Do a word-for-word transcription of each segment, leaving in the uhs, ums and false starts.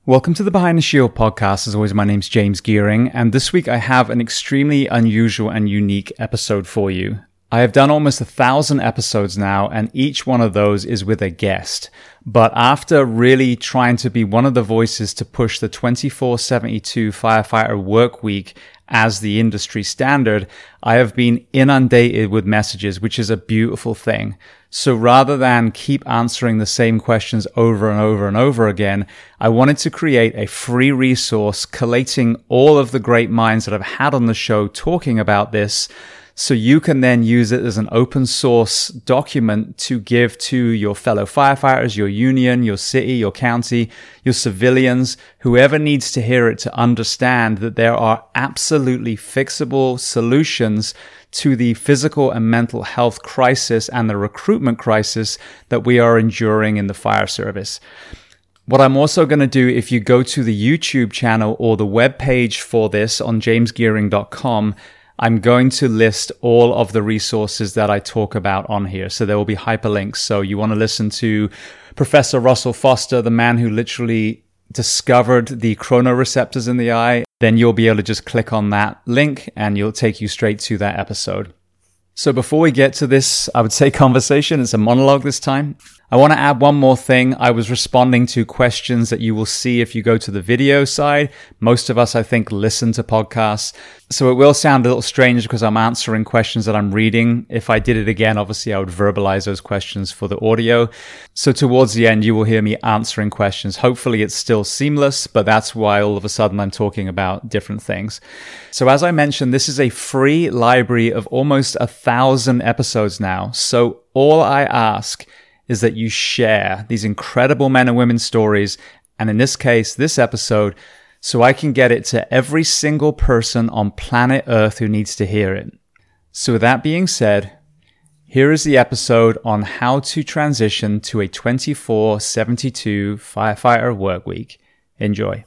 Welcome to the Behind the Shield podcast. As always, my name's James Gearing, and this week I have an extremely unusual and unique episode for you. I have done almost a thousand episodes now, and each one of those is with a guest. But after really trying to be one of the voices to push the twenty-four seventy-two firefighter work week as the industry standard, I have been inundated with messages, which is a beautiful thing. So rather than keep answering the same questions over and over and over again, I wanted to create a free resource collating all of the great minds that I've had on the show talking about this, so you can then use it as an open source document to give to your fellow firefighters, your union, your city, your county, your civilians, whoever needs to hear it, to understand that there are absolutely fixable solutions to the physical and mental health crisis and the recruitment crisis that we are enduring in the fire service. What I'm also going to do, if you go to the YouTube channel or the webpage for this on james gearing dot com, I'm going to list all of the resources that I talk about on here. So there will be hyperlinks. So you want to listen to Professor Russell Foster, the man who literally discovered the chronoreceptors in the eye, then you'll be able to just click on that link and you'll take you straight to that episode. So before we get to this, I would say conversation, it's a monologue this time. I want to add one more thing. I was responding to questions that you will see if you go to the video side. Most of us, I think, listen to podcasts. So it will sound a little strange because I'm answering questions that I'm reading. If I did it again, obviously I would verbalize those questions for the audio. So towards the end, you will hear me answering questions. Hopefully it's still seamless, but that's why all of a sudden I'm talking about different things. So as I mentioned, this is a free library of almost a thousand episodes now. So all I ask is that you share these incredible men and women's stories, and in this case, this episode, so I can get it to every single person on planet Earth who needs to hear it. So with that being said, here is the episode on how to transition to a twenty-four seventy-two firefighter work week. Enjoy.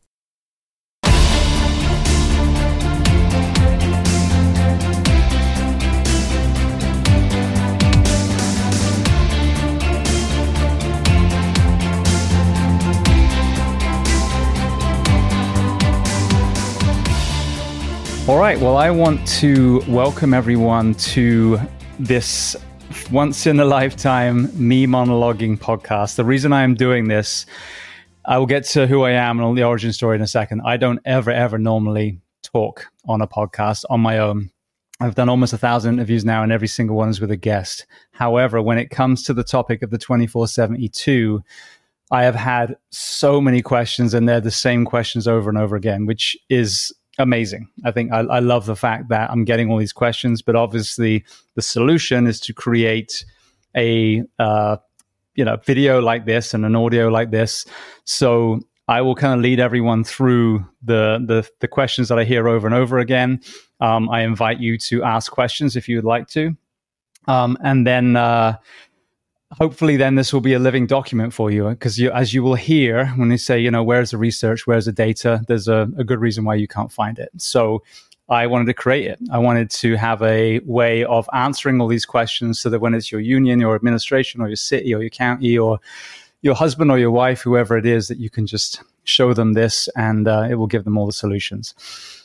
All right, well, I want to welcome everyone to this once-in-a-lifetime me monologuing podcast. The reason I am doing this, I will get to who I am and all the origin story in a second. I don't ever, ever normally talk on a podcast on my own. I've done almost a thousand interviews now, and every single one is with a guest. However, when it comes to the topic of the twenty-four seventy-two, I have had so many questions, and they're the same questions over and over again, which is amazing. I think I, I love the fact that I'm getting all these questions, but obviously the solution is to create a uh, you know video like this and an audio like this. So I will kind of lead everyone through the the, the questions that I hear over and over again. Um, I invite you to ask questions if you would like to, um, and then. Uh, Hopefully, then this will be a living document for you, because you, as you will hear when they say, you know, where's the research, where's the data, there's a, a good reason why you can't find it. So I wanted to create it. I wanted to have a way of answering all these questions so that when it's your union, your administration, or your city, or your county, or your husband or your wife, whoever it is, that you can just show them this and uh, it will give them all the solutions.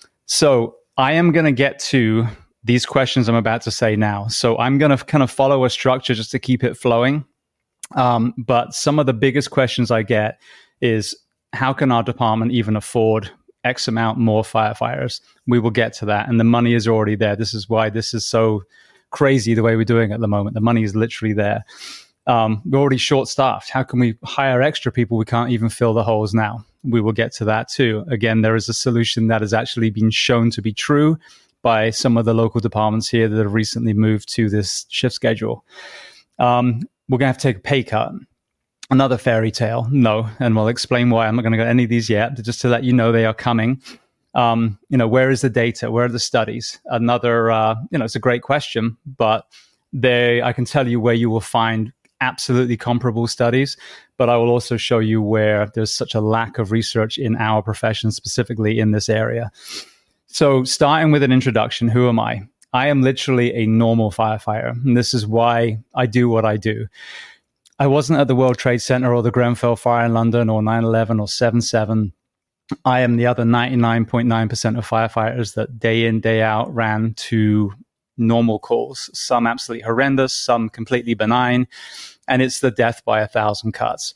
So I am going to get to these questions I'm about to say now. So I'm going to kind of follow a structure just to keep it flowing. Um, but some of the biggest questions I get is, how can our department even afford X amount more firefighters? We will get to that. And the money is already there. This is why this is so crazy the way we're doing it at the moment. The money is literally there. Um, we're already short-staffed. How can we hire extra people? We can't even fill the holes now. We will get to that too. Again, there is a solution that has actually been shown to be true by some of the local departments here that have recently moved to this shift schedule. Um, we're going to have to take a pay cut. Another fairy tale. No. And we'll explain why. I'm not going to go any of these yet, but just to let you know they are coming. Um, you know, where is the data? Where are the studies? Another, uh, you know, it's a great question, but they, I can tell you where you will find absolutely comparable studies, but I will also show you where there's such a lack of research in our profession, specifically in this area. So starting with an introduction, who am I? I am literally a normal firefighter, and this is why I do what I do. I wasn't at the World Trade Center or the Grenfell fire in London or nine eleven or seven seven. I am the other ninety-nine point nine percent of firefighters that day in, day out ran to normal calls, some absolutely horrendous, some completely benign, and it's the death by a thousand cuts.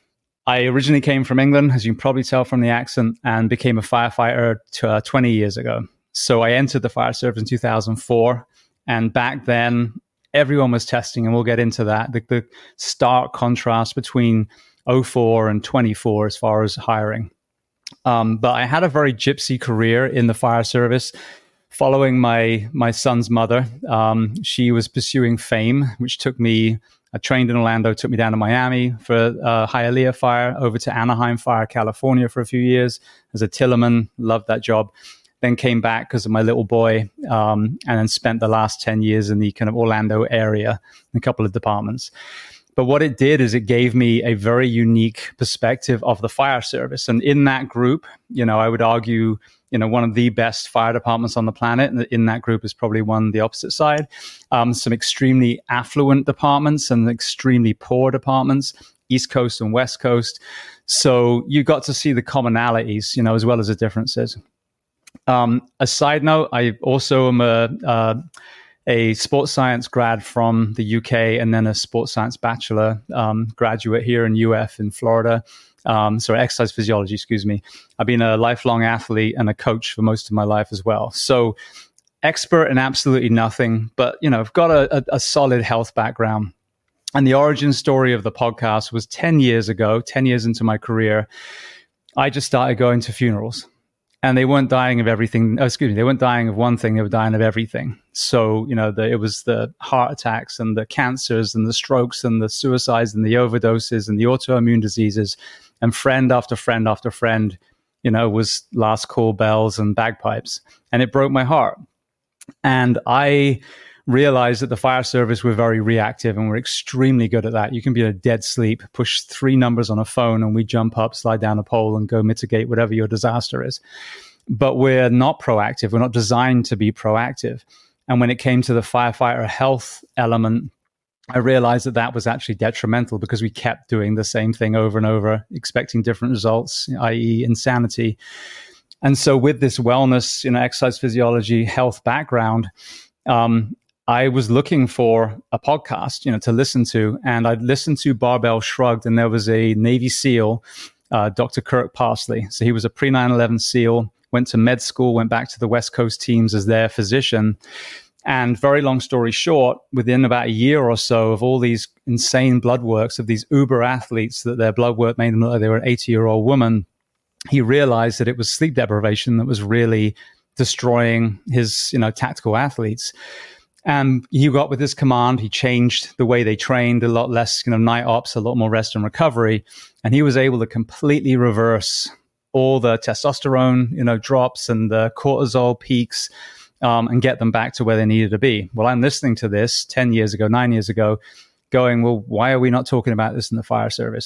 I originally came from England, as you can probably tell from the accent, and became a firefighter t- uh, twenty years ago. So I entered the fire service in two thousand four, and back then, everyone was testing, and we'll get into that, the, the stark contrast between oh four and twenty-four as far as hiring. Um, but I had a very gypsy career in the fire service. Following my my son's mother, um, she was pursuing fame, which took me, I trained in Orlando, took me down to Miami for uh, Hialeah Fire, over to Anaheim Fire, California for a few years as a Tillerman, loved that job. Then came back because of my little boy, um, and then spent the last ten years in the kind of Orlando area in a couple of departments. But what it did is it gave me a very unique perspective of the fire service. And in that group, you know, I would argue, you know, one of the best fire departments on the planet. And in that group is probably one the opposite side. Um, some extremely affluent departments and extremely poor departments, East Coast and West Coast. So you got to see the commonalities, you know, as well as the differences. Um, a side note, I also am a, uh, a sports science grad from the U K and then a sports science bachelor um, graduate here in U F in Florida. Um, sorry, exercise physiology, excuse me. I've been a lifelong athlete and a coach for most of my life as well. So expert in absolutely nothing, but, you know, I've got a, a, a solid health background. And the origin story of the podcast was ten years ago, ten years into my career. I just started going to funerals. And they weren't dying of everything. Oh, excuse me. They weren't dying of one thing. They were dying of everything. So, you know, the, it was the heart attacks and the cancers and the strokes and the suicides and the overdoses and the autoimmune diseases. And friend after friend after friend, you know, was last call bells and bagpipes. And it broke my heart. And I realized that the fire service were very reactive and we're extremely good at that. You can be in a dead sleep, push three numbers on a phone, and we jump up, slide down a pole, and go mitigate whatever your disaster is. But we're not proactive. We're not designed to be proactive. And when it came to the firefighter health element, I realized that that was actually detrimental because we kept doing the same thing over and over, expecting different results, that is insanity. And so with this wellness, you know, exercise physiology, health background, um, I was looking for a podcast, you know, to listen to, and I'd listened to Barbell Shrugged, and there was a Navy SEAL, uh, Doctor Kirk Parsley. So he was a pre nine eleven SEAL, went to med school, went back to the West Coast teams as their physician. And very long story short, within about a year or so of all these insane blood works of these uber athletes that their blood work made them look like they were an eighty-year-old woman, he realized that it was sleep deprivation that was really destroying his, you know, tactical athletes. And he got with his command. He changed the way they trained, a lot less, you know, night ops, a lot more rest and recovery. And he was able to completely reverse all the testosterone, you know, drops and the cortisol peaks, um, and get them back to where they needed to be. Well, I'm listening to this ten years ago, nine years ago, going, well, why are we not talking about this in the fire service?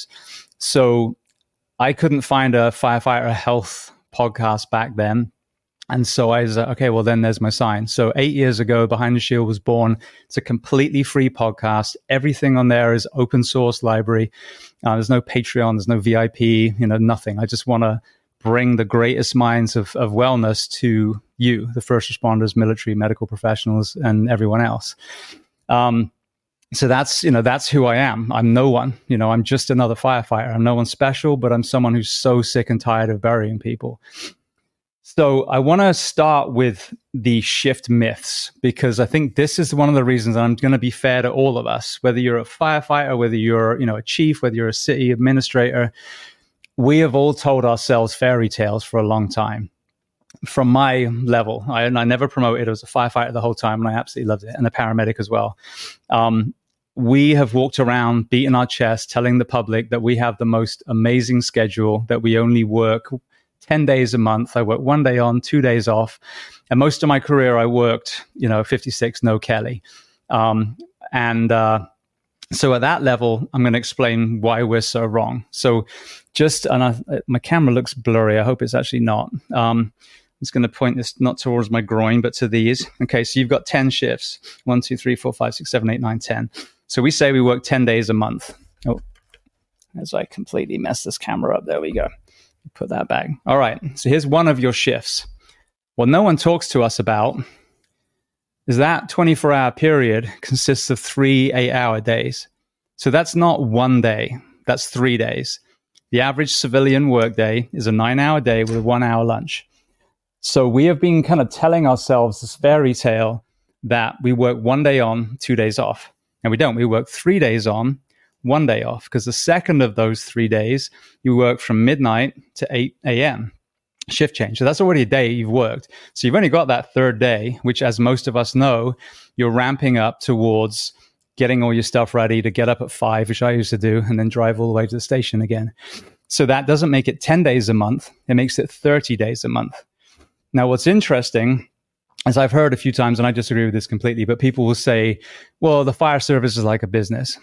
So I couldn't find a firefighter health podcast back then. And so I was like, okay, well, then there's my sign. So eight years ago, Behind the Shield was born. It's a completely free podcast. Everything on there is open source library. Uh, there's no Patreon. There's no V I P, you know, nothing. I just want to bring the greatest minds of, of wellness to you, the first responders, military, medical professionals, and everyone else. Um, so that's, you know, that's who I am. I'm no one, you know, I'm just another firefighter. I'm no one special, but I'm someone who's so sick and tired of burying people. So I want to start with the shift myths, because I think this is one of the reasons I'm going to be fair to all of us, whether you're a firefighter, whether you're, you know, a chief, whether you're a city administrator. We have all told ourselves fairy tales for a long time. From my level, I, I never promoted as a firefighter the whole time, and I absolutely loved it, and a paramedic as well. Um, we have walked around beating our chest, telling the public that we have the most amazing schedule, that we only work ten days a month. I work one day on, two days off. And most of my career, I worked, you know, fifty-six, no Kelly. Um, and uh, so at that level, I'm going to explain why we're so wrong. So just, and I, my camera looks blurry. I hope it's actually not. Um, I'm just going to point this not towards my groin, but to these. Okay, so you've got ten shifts. One, two, three, four, five, six, seven, eight, nine, ten. So we say we work ten days a month. Oh, as I completely messed this camera up. There we go. Put that back. All right. So here's one of your shifts. What no one talks to us about is that twenty-four hour period consists of three eight hour days. So that's not one day. That's three days. The average civilian workday is a nine hour day with a one hour lunch. So we have been kind of telling ourselves this fairy tale that we work one day on, two days off. And we don't. We work three days on, one day off, because the second of those three days, you work from midnight to eight a.m. shift change. So that's already a day you've worked. So you've only got that third day, which, as most of us know, you're ramping up towards getting all your stuff ready to get up at five, which I used to do, and then drive all the way to the station again. So that doesn't make it ten days a month. It makes it thirty days a month. Now, what's interesting, as I've heard a few times, and I disagree with this completely, but people will say, well, the fire service is like a business.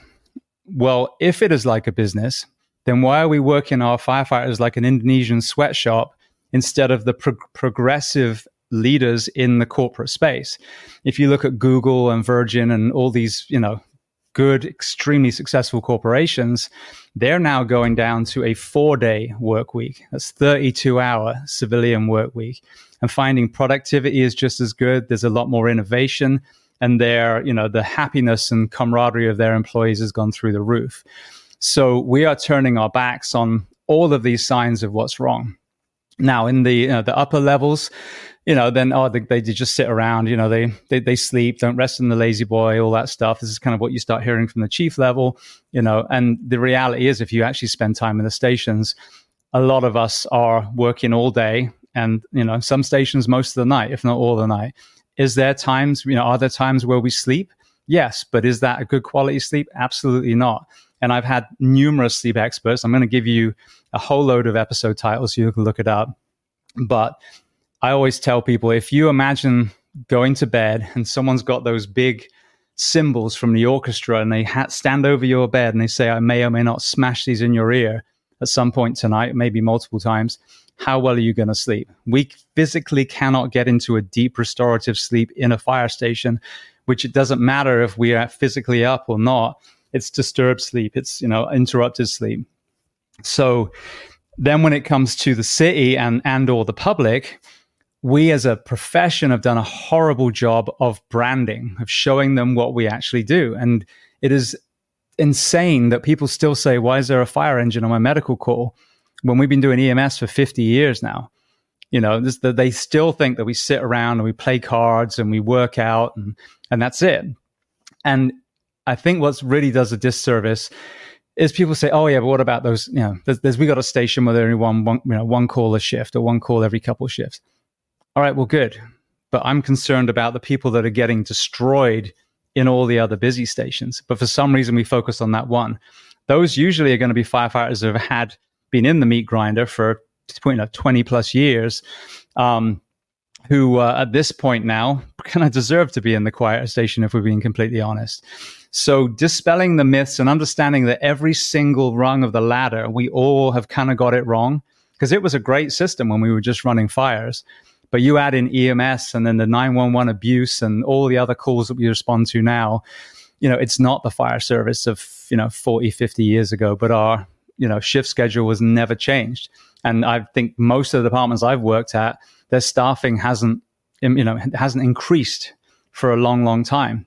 Well, if it is like a business, then why are we working our firefighters like an Indonesian sweatshop instead of the pro- progressive leaders in the corporate space? If you look at Google and Virgin and all these, you know, good, extremely successful corporations, they're now going down to a four-day work week. That's thirty-two hour civilian work week. And finding productivity is just as good. There's a lot more innovation. And their, you know, the happiness and camaraderie of their employees has gone through the roof. So we are turning our backs on all of these signs of what's wrong. Now, in the you know, the upper levels, you know, then oh, they, they just sit around. You know, they, they they sleep, don't rest in the lazy boy, all that stuff. This is kind of what you start hearing from the chief level. You know, and the reality is, if you actually spend time in the stations, a lot of us are working all day, and you know, some stations most of the night, if not all the night. Is there times, you know, are there times where we sleep? Yes, but is that a good quality sleep? Absolutely not. And I've had numerous sleep experts. I'm going to give you a whole load of episode titles so you can look it up. But I always tell people, if you imagine going to bed and someone's got those big cymbals from the orchestra and they ha- stand over your bed and they say, I may or may not smash these in your ear at some point tonight, maybe multiple times, how well are you going to sleep? We physically cannot get into a deep restorative sleep in a fire station, which it doesn't matter if we are physically up or not. It's disturbed sleep. It's, you know, interrupted sleep. So then when it comes to the city and, and or the public, we as a profession have done a horrible job of branding, of showing them what we actually do. And it is insane that people still say, why is there a fire engine on my medical call? When we've been doing E M S for fifty years now. You know, this, the, they still think that we sit around and we play cards and we work out and, and that's it. And I think what really does a disservice is people say, oh yeah, but what about those, you know, there's, there's we got a station where there's only one, one, you know, one call a shift or one call every couple of shifts. All right, well, good. But I'm concerned about the people that are getting destroyed in all the other busy stations. But for some reason, we focus on that one. Those usually are going to be firefighters who have had been in the meat grinder for you know, twenty plus years, um, who uh, at this point now kind of deserve to be in the quieter station, if we're being completely honest. So dispelling the myths and understanding that every single rung of the ladder, we all have kind of got it wrong, because it was a great system when we were just running fires. But you add in E M S and then the nine one one abuse and all the other calls that we respond to now, you know, it's not the fire service of, you know, forty, fifty years ago, but our, you know, shift schedule was never changed. And I think most of the departments I've worked at, their staffing hasn't, you know, hasn't increased for a long, long time.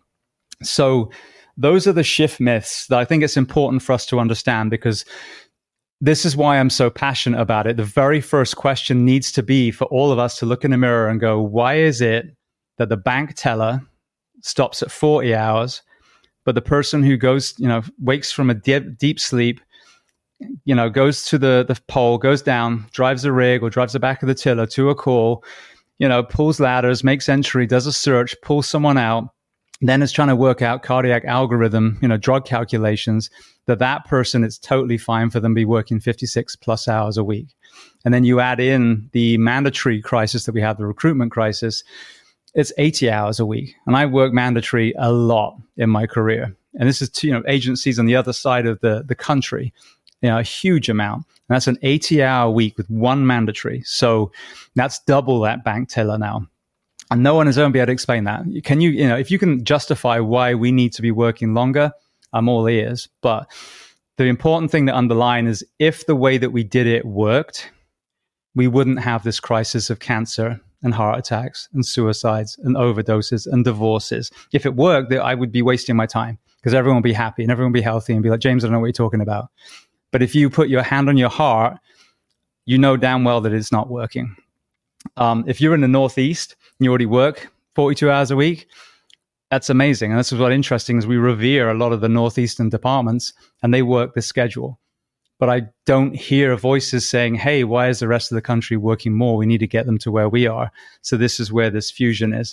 So those are the shift myths that I think it's important for us to understand, because this is why I'm so passionate about it. The very first question needs to be for all of us to look in the mirror and go, why is it that the bank teller stops at forty hours, but the person who goes, you know, wakes from a deep, deep sleep, you know, goes to the, the pole, goes down, drives a rig or drives the back of the tiller to a call, you know, pulls ladders, makes entry, does a search, pulls someone out, then is trying to work out cardiac algorithm, you know, drug calculations, that that person, it's totally fine for them to be working fifty-six plus hours a week. And then you add in the mandatory crisis that we have, the recruitment crisis, it's eighty hours a week. And I work mandatory a lot in my career. And this is, to, you know, agencies on the other side of the, the country, you know, a huge amount. And that's an eighty hour week with one mandatory. So that's double that bank teller now. And no one is going to be able to explain that. Can you, you know, if you can justify why we need to be working longer, I'm all ears. But The important thing to underline is if the way that we did it worked, we wouldn't have this crisis of cancer and heart attacks and suicides and overdoses and divorces. If it worked, I would be wasting my time because everyone would be happy and everyone would be healthy and be like, James, I don't know what you're talking about. But if you put your hand on your heart, you know damn well that it's not working. Um, if you're in the Northeast and you already work forty-two hours a week, that's amazing. And this is what's interesting is we revere a lot of the Northeastern departments and they work this schedule. But I don't hear voices saying, hey, why is the rest of the country working more? We need to get them to where we are. So this is where this fusion is.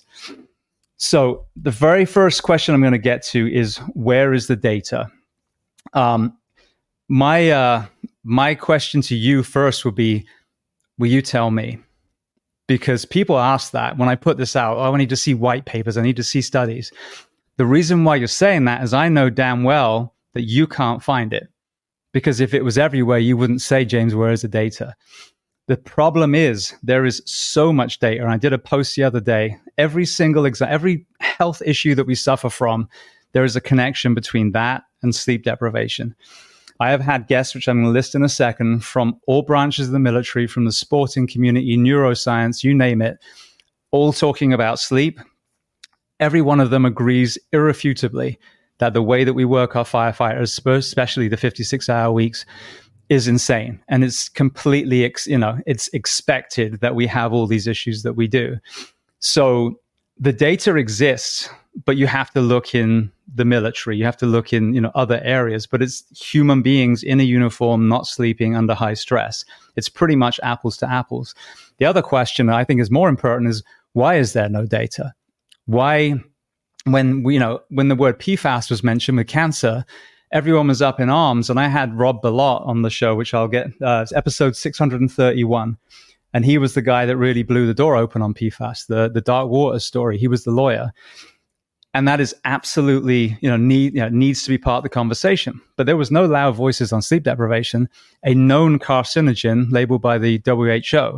So the very first question I'm going to get to is, where is the data? Um, my uh, my question to you first would be, will you tell me? Because people ask that when I put this out, oh, I need to see white papers, I need to see studies. The reason why you're saying that is I know damn well that you can't find it. Because if it was everywhere, you wouldn't say, James, where is the data? The problem is there is so much data. And I did a post the other day. Every single exa- every health issue that we suffer from, there is a connection between that and sleep deprivation. I have had guests, which I'm going to list in a second, from all branches of the military, from the sporting community, neuroscience, you name it, all talking about sleep. Every one of them agrees irrefutably that the way that we work our firefighters, especially the fifty-six hour weeks, is insane. And it's completely, ex- you know, it's expected that we have all these issues that we do. So the data exists, but you have to look in the military. You have to look in, you know, other areas, but it's human beings in a uniform, not sleeping under high stress. It's pretty much apples to apples. The other question I think is more important is, why is there no data? Why... When we, you know, when the word P FAS was mentioned with cancer, everyone was up in arms. And I had Rob Bellot on the show, which I'll get, uh, it's episode six hundred thirty-one. And he was the guy that really blew the door open on P FAS, the, the Dark Water story. He was the lawyer. And that is absolutely, you know, need, you know, needs to be part of the conversation. But there was no loud voices on sleep deprivation, a known carcinogen labeled by the W H O.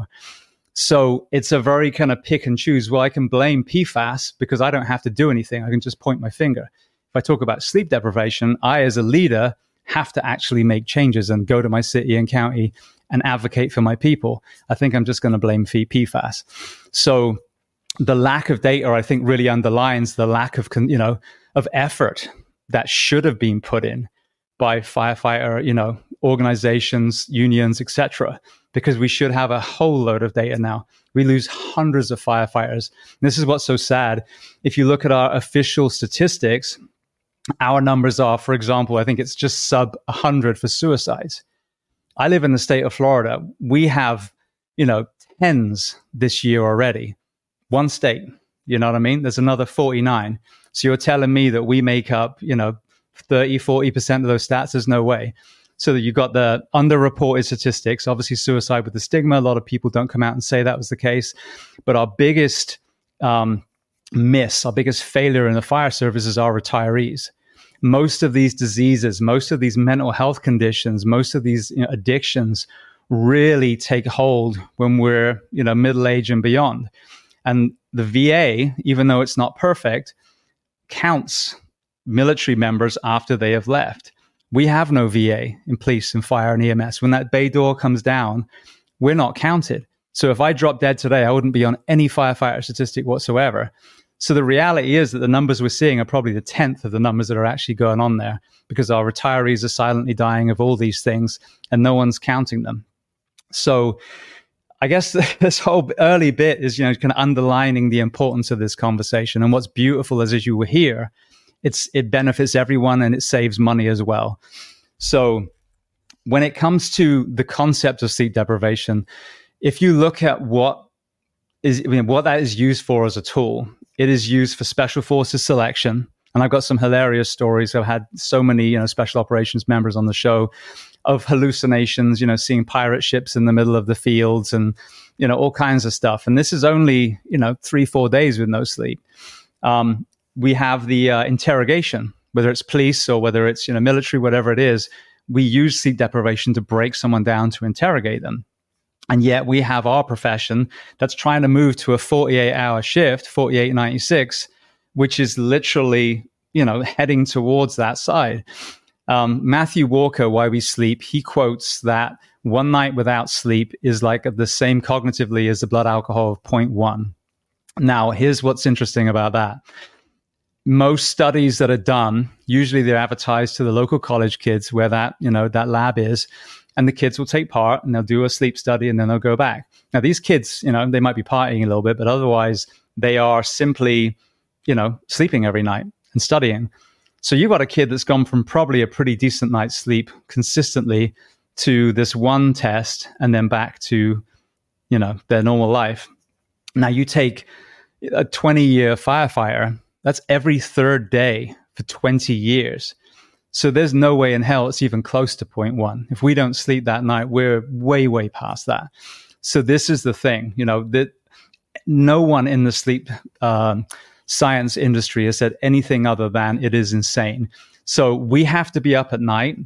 So it's a very kind of pick and choose. Well, I can blame P FAS because I don't have to do anything. I can just point my finger. If I talk about sleep deprivation, I, as a leader, have to actually make changes and go to my city and county and advocate for my people. I think I'm just going to blame P FAS. So the lack of data, I think, really underlines the lack of, you know, of effort that should have been put in by firefighter, you know, organizations, unions, et cetera, because we should have a whole load of data now. We lose hundreds of firefighters. And this is what's so sad. If you look at our official statistics, our numbers are, for example, I think it's just sub one hundred for suicides. I live in the state of Florida. We have, you know, tens this year already. One state, you know what I mean? There's another forty-nine. So you're telling me that we make up, you know, thirty, forty percent of those stats? There's no way. So that you've got the underreported statistics, obviously suicide with the stigma. A lot of people don't come out and say that was the case. But our biggest um, miss, our biggest failure in the fire service is our retirees. Most of these diseases, most of these mental health conditions, most of these, you know, addictions really take hold when we're, you know, middle age and beyond. And the V A, even though it's not perfect, counts military members after they have left. We have no V A in police and fire and E M S. When that bay door comes down, we're not counted. So if I drop dead today, I wouldn't be on any firefighter statistic whatsoever. So the reality is that the numbers we're seeing are probably the tenth of the numbers that are actually going on there, because our retirees are silently dying of all these things and no one's counting them. So I guess this whole early bit is, you know, kind of underlining the importance of this conversation. And what's beautiful is, as you were here, it's, it benefits everyone and it saves money as well. So when it comes to the concept of sleep deprivation, if you look at what is, I mean, what that is used for as a tool, it is used for special forces selection. And I've got some hilarious stories. I've had so many, you know, special operations members on the show of hallucinations, you know, seeing pirate ships in the middle of the fields and, you know, all kinds of stuff. And this is only, you know, three, four days with no sleep. Um, we have the uh, interrogation, whether it's police or whether it's, you know, military, whatever it is. We use sleep deprivation to break someone down to interrogate them. And yet we have our profession that's trying to move to a forty-eight hour shift, forty-eight ninety-six, which is literally, you know, heading towards that side. Um, Matthew Walker, Why We Sleep, he quotes that one night without sleep is like the same cognitively as the blood alcohol of zero point one. Now, here's what's interesting about that. Most studies that are done, usually they're advertised to the local college kids where that, you know, that lab is, and the kids will take part and they'll do a sleep study and then they'll go back. Now, these kids, you know, they might be partying a little bit, but otherwise they are simply, you know, sleeping every night and studying. So you've got a kid that's gone from probably a pretty decent night's sleep consistently to this one test and then back to, you know, their normal life. Now you take a twenty-year firefighter, that's every third day for twenty years. So there's no way in hell it's even close to zero point one. If we don't sleep that night, we're way, way past that. So this is the thing, you know, that no one in the sleep um, science industry has said anything other than it is insane. So we have to be up at night.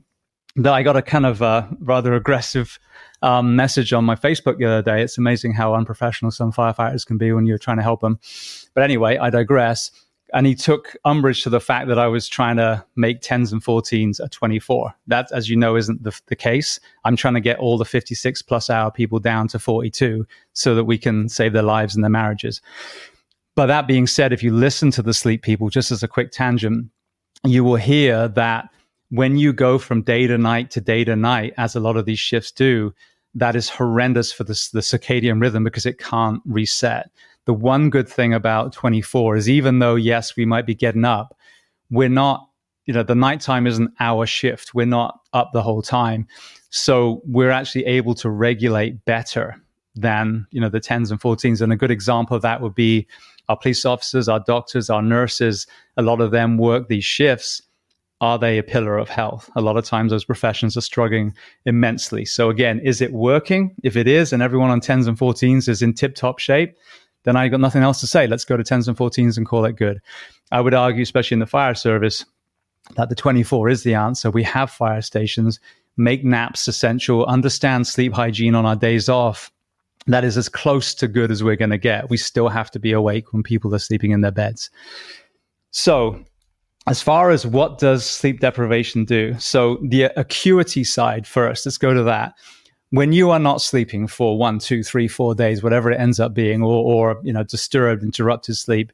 I got a kind of uh, rather aggressive um, message on my Facebook the other day. It's amazing how unprofessional some firefighters can be when you're trying to help them. But anyway, I digress. And he took umbrage to the fact that I was trying to make tens and fourteens a twenty-four. That, as you know, isn't the, the case. I'm trying to get all the fifty-six plus hour people down to forty-two so that we can save their lives and their marriages. But that being said, if you listen to the sleep people, just as a quick tangent, you will hear that when you go from day to night to day to night, as a lot of these shifts do, that is horrendous for the, the circadian rhythm because it can't reset. The one good thing about twenty-four is even though, yes, we might be getting up, we're not, you know, the nighttime isn't our shift. We're not up the whole time. So we're actually able to regulate better than, you know, the tens and fourteens. And a good example of that would be our police officers, our doctors, our nurses. A lot of them work these shifts. Are they a pillar of health? A lot of times those professions are struggling immensely. So again, is it working? If it is, and everyone on tens and fourteens is in tip-top shape, then I got nothing else to say. Let's go to tens and fourteens and call it good. I would argue, especially in the fire service, that the twenty-four is the answer. We have fire stations, make naps essential, understand sleep hygiene on our days off. That is as close to good as we're going to get. We still have to be awake when people are sleeping in their beds. So as far as what does sleep deprivation do? So the acuity side first, let's go to that. When you are not sleeping for one, two, three, four days, whatever it ends up being, or, or you know, disturbed, interrupted sleep,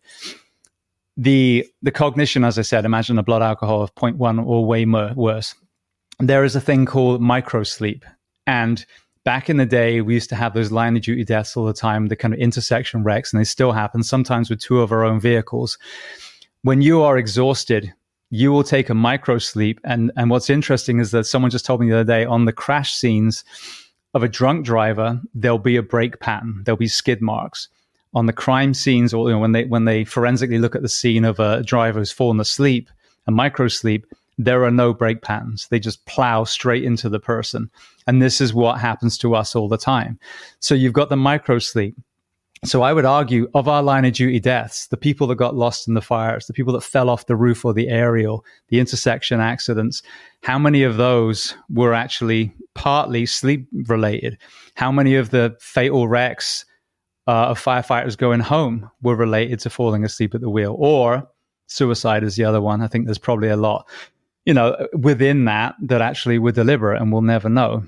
the the cognition, as I said, imagine a blood alcohol of zero point one or way more, worse. There is a thing called microsleep. And back in the day, we used to have those line of duty deaths all the time, the kind of intersection wrecks, and they still happen, sometimes with two of our own vehicles. When you are exhausted, you will take a microsleep. And, and what's interesting is that someone just told me the other day on the crash scenes of a drunk driver, there'll be a brake pattern. There'll be skid marks. On the crime scenes, or you know, when they when they forensically look at the scene of a driver who's fallen asleep, a microsleep, there are no brake patterns. They just plow straight into the person. And this is what happens to us all the time. So you've got the microsleep. So I would argue, of our line of duty deaths, the people that got lost in the fires, the people that fell off the roof or the aerial, the intersection accidents, how many of those were actually partly sleep related? How many of the fatal wrecks uh, of firefighters going home were related to falling asleep at the wheel? Or suicide is the other one. I think there's probably a lot, you know, within that that actually were deliberate, and we'll never know.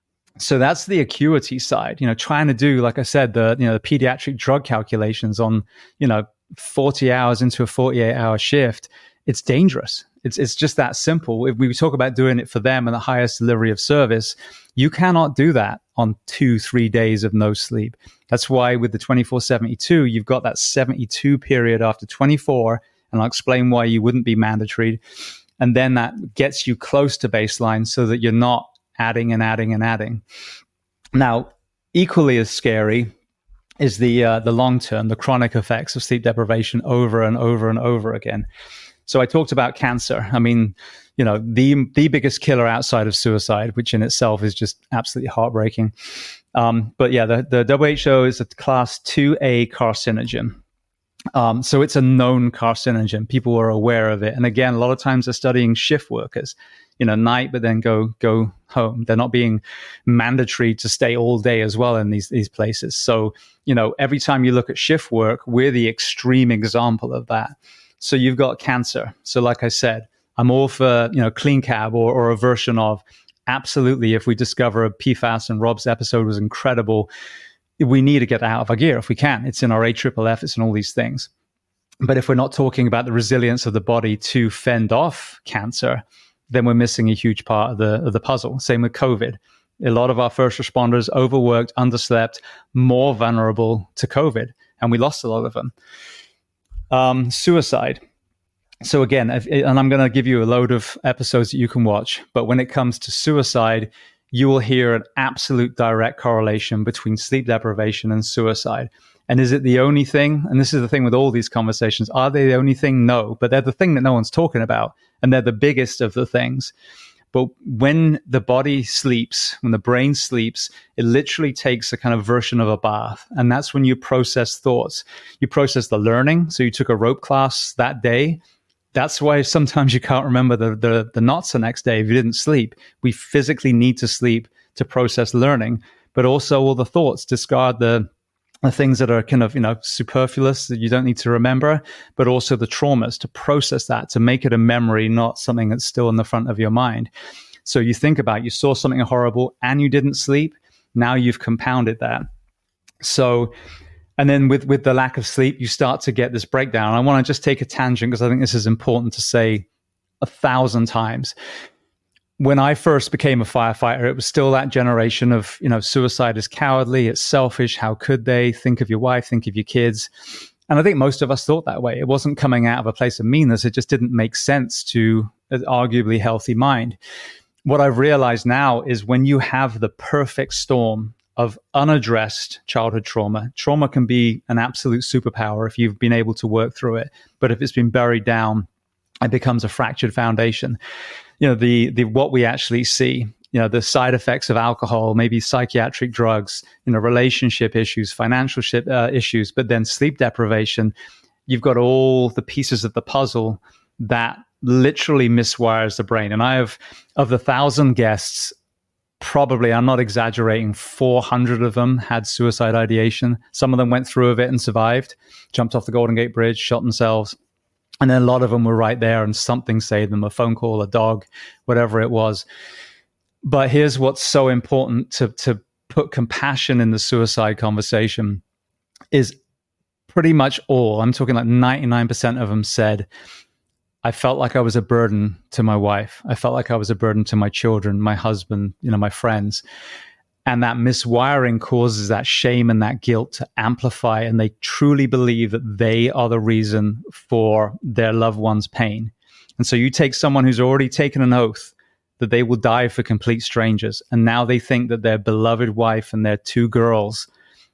So that's the acuity side, you know, trying to do, like I said, the, you know, the pediatric drug calculations on, you know, forty hours into a forty-eight hour shift. It's dangerous. It's it's just that simple. If we talk about doing it for them and the highest delivery of service, you cannot do that on two, three days of no sleep. That's why with the twenty-four seventy-two, you've got that seventy-two period after twenty-four, and I'll explain why you wouldn't be mandatory. And then that gets you close to baseline so that you're not adding and adding and adding. Now, equally as scary is the uh, the long-term, the chronic effects of sleep deprivation over and over and over again. So I talked about cancer. I mean, you know, the the biggest killer outside of suicide, which in itself is just absolutely heartbreaking. Um, but yeah, the, the W H O is a class two A carcinogen. Um, so it's a known carcinogen. People are aware of it. And again, a lot of times they're studying shift workers, you know, night, but then go go home. They're not being mandatory to stay all day as well in these these places. So, you know, every time you look at shift work, we're the extreme example of that. So you've got cancer. So like I said, I'm all for, you know, clean cab or, or a version of. Absolutely. If we discover a P FAS, and Rob's episode was incredible, we need to get out of our gear if we can. It's in our A F F F, it's in all these things. But if we're not talking about the resilience of the body to fend off cancer, then we're missing a huge part of the of the puzzle. Same with COVID. A lot of our first responders overworked, underslept, more vulnerable to COVID, and we lost a lot of them. Um, suicide. So again, if, and I'm going to give you a load of episodes that you can watch, but when it comes to suicide, you will hear an absolute direct correlation between sleep deprivation and suicide. And is it the only thing? And this is the thing with all these conversations. Are they the only thing? No, but they're the thing that no one's talking about. And they're the biggest of the things. But when the body sleeps, when the brain sleeps, it literally takes a kind of version of a bath. And that's when you process thoughts. You process the learning. So you took a rope class that day. That's why sometimes you can't remember the, the, the knots the next day if you didn't sleep. We physically need to sleep to process learning, but also all the thoughts, discard the the things that are kind of, you know, superfluous that you don't need to remember, but also the traumas, to process that, to make it a memory, not something that's still in the front of your mind. So you think about, you saw something horrible and you didn't sleep. Now you've compounded that. So, and then with, with the lack of sleep, you start to get this breakdown. I want to just take a tangent because I think this is important to say a thousand times. When I first became a firefighter, it was still that generation of, you know, suicide is cowardly, it's selfish, how could they? Think of your wife, think of your kids. And I think most of us thought that way. It wasn't coming out of a place of meanness. It just didn't make sense to an arguably healthy mind. What I've realized now is when you have the perfect storm of unaddressed childhood trauma, trauma can be an absolute superpower if you've been able to work through it. But if it's been buried down, it becomes a fractured foundation. You know, the the what we actually see, you know, the side effects of alcohol, maybe psychiatric drugs, you know, relationship issues, financial ship, uh, issues, but then sleep deprivation. You've got all the pieces of the puzzle that literally miswires the brain. And I have, of the thousand guests, probably, I'm not exaggerating, four hundred of them had suicide ideation. Some of them went through of it and survived, jumped off the Golden Gate Bridge, shot themselves. And then a lot of them were right there and something saved them, a phone call, a dog, whatever it was. But here's what's so important to, to put compassion in the suicide conversation is pretty much all, I'm talking like ninety-nine percent of them said, I felt like I was a burden to my wife. I felt like I was a burden to my children, my husband, you know, my friends. And that miswiring causes that shame and that guilt to amplify, and they truly believe that they are the reason for their loved one's pain. And so you take someone who's already taken an oath that they will die for complete strangers, and now they think that their beloved wife and their two girls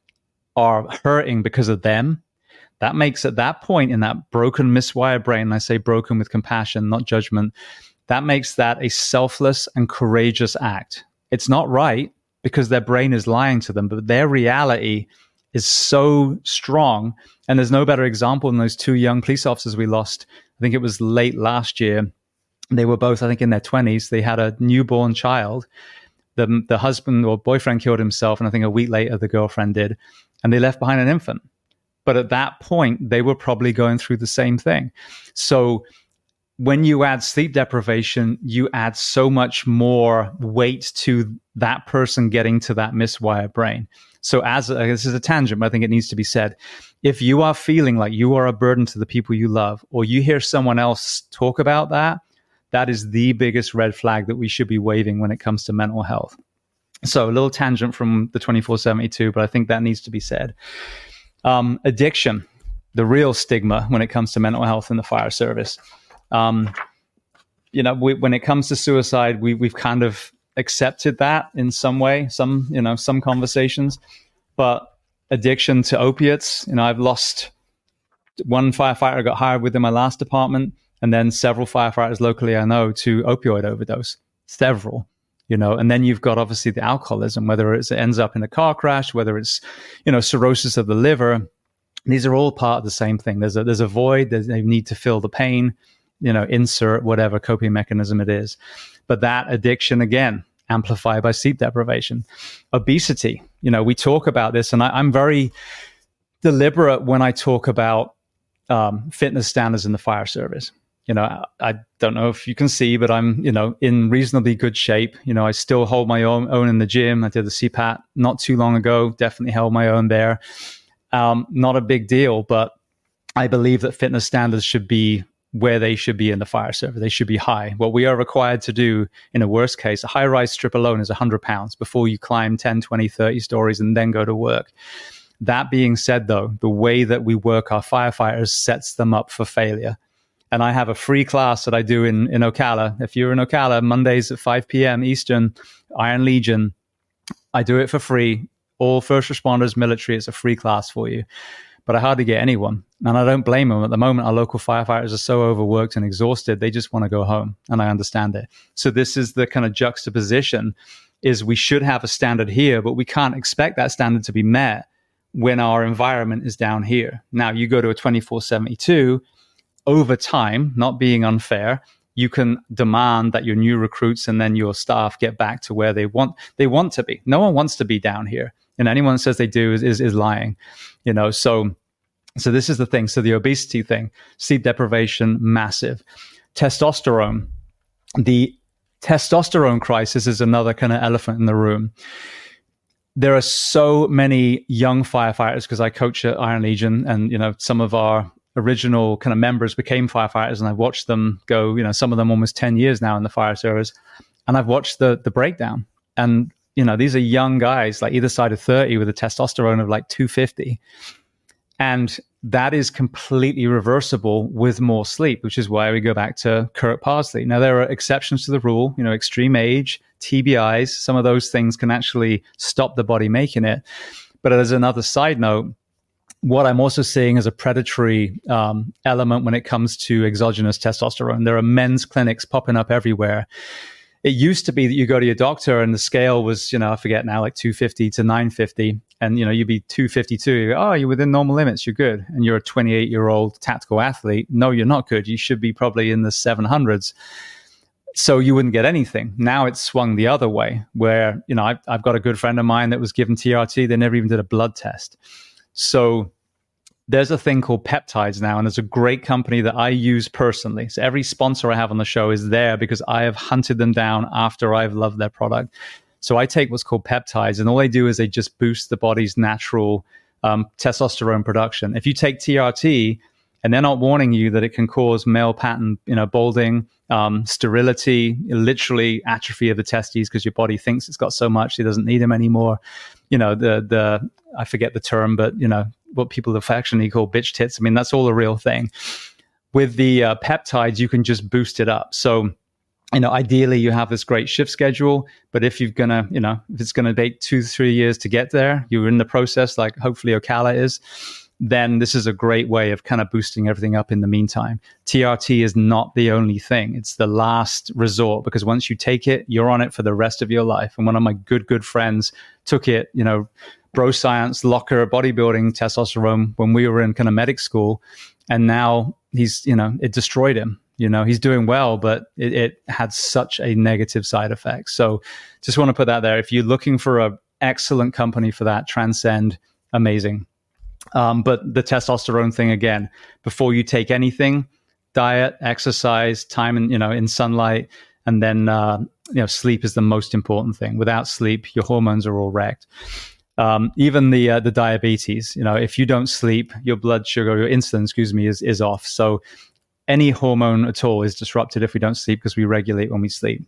are hurting because of them. That makes, at that point in that broken, miswired brain, and I say broken with compassion, not judgment, that makes that a selfless and courageous act. It's not right, because their brain is lying to them, but their reality is so strong. And there's no better example than those two young police officers we lost. I think it was late last year. They were both, I think, in their twenties. They had a newborn child. The, the husband or boyfriend killed himself, and I think a week later the girlfriend did. And they left behind an infant. But at that point, they were probably going through the same thing. So when you add sleep deprivation, you add so much more weight to that person getting to that miswired brain. So as a, this is a tangent, but I think it needs to be said. If you are feeling like you are a burden to the people you love, or you hear someone else talk about that, that is the biggest red flag that we should be waving when it comes to mental health. So a little tangent from the twenty-four seventy-two, but I think that needs to be said. Um, addiction, the real stigma when it comes to mental health in the fire service. Um, you know, we, when it comes to suicide, we, we've kind of accepted that in some way, some, you know, some conversations, but addiction to opiates, you know, I've lost one firefighter I got hired with in my last department, and then several firefighters locally I know to opioid overdose, several, you know, and then you've got obviously the alcoholism, whether it's, it ends up in a car crash, whether it's, you know, cirrhosis of the liver. These are all part of the same thing. There's a, there's a void, there's a need to fill the pain, you know, insert whatever coping mechanism it is. But that addiction, again, amplified by sleep deprivation. Obesity, you know, we talk about this, and I, I'm very deliberate when I talk about um, fitness standards in the fire service. You know, I don't know if you can see, but I'm, you know, in reasonably good shape. You know, I still hold my own, own in the gym. I did the C PAT not too long ago, definitely held my own there. Um, not a big deal, but I believe that fitness standards should be where they should be in the fire service. They should be high. What we are required to do in a worst case, a high-rise strip alone is one hundred pounds before you climb ten, twenty, thirty stories and then go to work. That being said, though, the way that we work our firefighters sets them up for failure. And I have a free class that I do in, in Ocala. If you're in Ocala, Mondays at five p.m. Eastern, Iron Legion, I do it for free. All first responders, military, it's a free class for you. But I hardly get anyone. And I don't blame them. At the moment, our local firefighters are so overworked and exhausted, they just want to go home. And I understand it. So this is the kind of juxtaposition, is we should have a standard here, but we can't expect that standard to be met when our environment is down here. Now, you go to a twenty-four seventy-two, over time, not being unfair, you can demand that your new recruits and then your staff get back to where they want they want to be. No one wants to be down here. And anyone who says they do is, is, is lying. You know, so so this is the thing. So the obesity thing, sleep deprivation, massive. Testosterone. The testosterone crisis is another kind of elephant in the room. There are so many young firefighters, because I coach at Iron Legion, and, you know, some of our original kind of members became firefighters, and I've watched them go, you know, some of them almost ten years now in the fire service. And I've watched the the breakdown. And, you know, these are young guys, like either side of thirty, with a testosterone of like two fifty. And that is completely reversible with more sleep, which is why we go back to Kirk Parsley. Now, there are exceptions to the rule, you know, extreme age, T B Is, some of those things can actually stop the body making it. But as another side note, what I'm also seeing is a predatory um, element when it comes to exogenous testosterone. There are men's clinics popping up everywhere. It used to be that you go to your doctor and the scale was, you know, I forget now, like two fifty to nine fifty. And, you know, you'd be two fifty-two. You go, oh, you're within normal limits. You're good. And you're a twenty-eight-year-old tactical athlete. No, you're not good. You should be probably in the seven hundreds. So you wouldn't get anything. Now it's swung the other way where, you know, I've, I've got a good friend of mine that was given T R T. They never even did a blood test. So there's a thing called peptides now, and there's a great company that I use personally. So every sponsor I have on the show is there because I have hunted them down after I've loved their product. So I take what's called peptides, and all they do is they just boost the body's natural um, testosterone production. If you take T R T and they're not warning you that it can cause male pattern, you know, balding, um, sterility, literally atrophy of the testes because your body thinks it's got so much it doesn't need them anymore. You know, the the I forget the term, but you know what people affectionately call bitch tits. I mean, that's all a real thing. With the uh, peptides, you can just boost it up. So, you know, ideally you have this great shift schedule, but if you're gonna, you know, if it's gonna take two, three years to get there, you're in the process, like hopefully Ocala is, then this is a great way of kind of boosting everything up in the meantime. T R T is not the only thing. It's the last resort, because once you take it, you're on it for the rest of your life. And one of my good, good friends took it, you know, bro science, locker, bodybuilding, testosterone when we were in kind of medic school. And now he's, you know, it destroyed him. You know, he's doing well, but it, it had such a negative side effect. So just want to put that there. If you're looking for an excellent company for that, Transcend, amazing. Um, but the testosterone thing, again, before you take anything, diet, exercise, time in, you know, in sunlight, and then, uh, you know, sleep is the most important thing. Without sleep, your hormones are all wrecked. Um, even the uh, the diabetes, you know, if you don't sleep, your blood sugar, your insulin, excuse me, is is off. So any hormone at all is disrupted if we don't sleep, because we regulate when we sleep.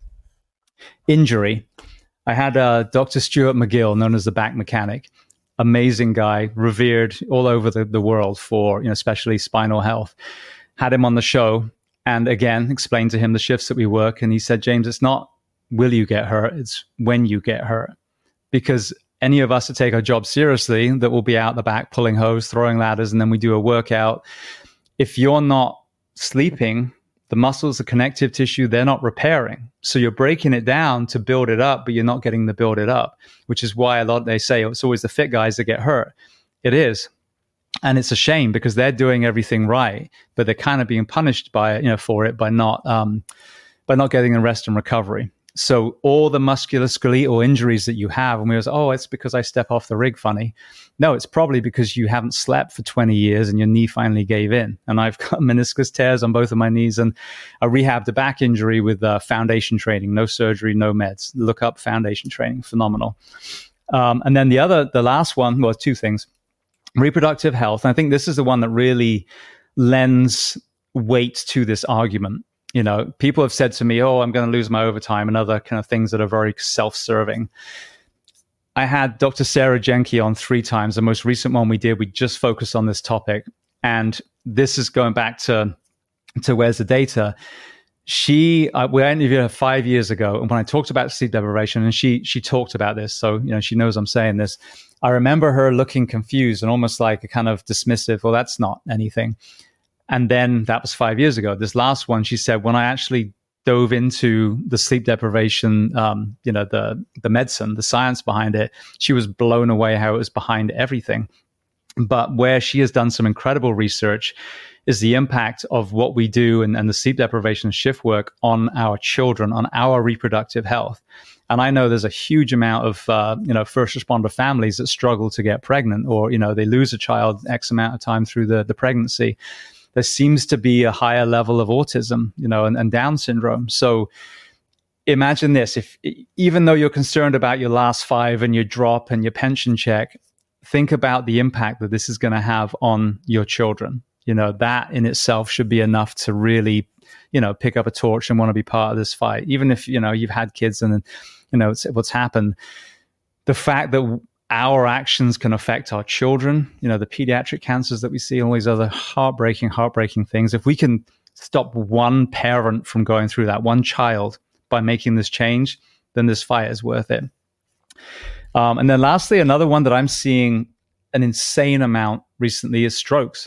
Injury. I had uh, Doctor Stuart McGill, known as the back mechanic. Amazing guy, revered all over the, the world for, you know, especially spinal health. Had him on the show, and again, explained to him the shifts that we work. And he said, James, it's not will you get hurt, it's when you get hurt. Because any of us that take our job seriously, that will be out the back pulling hose, throwing ladders, and then we do a workout. If you're not sleeping, the muscles, the connective tissue, they're not repairing. So you're breaking it down to build it up, but you're not getting the build it up, which is why a lot they say it's always the fit guys that get hurt. It is. And it's a shame, because they're doing everything right, but they're kind of being punished by, you know, for it by not, um, by not getting the rest and recovery. So all the musculoskeletal injuries that you have, and we was, oh, it's because I step off the rig funny. No, it's probably because you haven't slept for twenty years and your knee finally gave in. And I've got meniscus tears on both of my knees, and I rehabbed a back injury with uh, foundation training, no surgery, no meds. Look up foundation training, phenomenal. Um, and then the other, the last one, well, two things. Reproductive health. And I think this is the one that really lends weight to this argument. You know, people have said to me, oh, I'm going to lose my overtime and other kind of things that are very self-serving. I had Doctor Sarah Jenke on three times. The most recent one we did, we just focused on this topic. And this is going back to, to where's the data. She, uh, we interviewed her five years ago. And when I talked about sleep deprivation, and she, she talked about this. So, you know, she knows I'm saying this. I remember her looking confused and almost like a kind of dismissive, well, that's not anything. And then that was five years ago. This last one, she said, when I actually dove into the sleep deprivation, um, you know, the the medicine, the science behind it, she was blown away how it was behind everything. But where she has done some incredible research is the impact of what we do and, and the sleep deprivation shift work on our children, on our reproductive health. And I know there's a huge amount of, uh, you know, first responder families that struggle to get pregnant, or, you know, they lose a child X amount of time through the, the pregnancy. There seems to be a higher level of autism, you know, and, and Down syndrome. So imagine this, if even though you're concerned about your last five and your drop and your pension check, think about the impact that this is going to have on your children. You know, that in itself should be enough to really, you know, pick up a torch and want to be part of this fight. Even if, you know, you've had kids and, you know, it's, what's happened, the fact that our actions can affect our children, you know, the pediatric cancers that we see, all these other heartbreaking, heartbreaking things. If we can stop one parent from going through that, one child, by making this change, then this fight is worth it. Um, and then lastly, another one that I'm seeing an insane amount recently is strokes.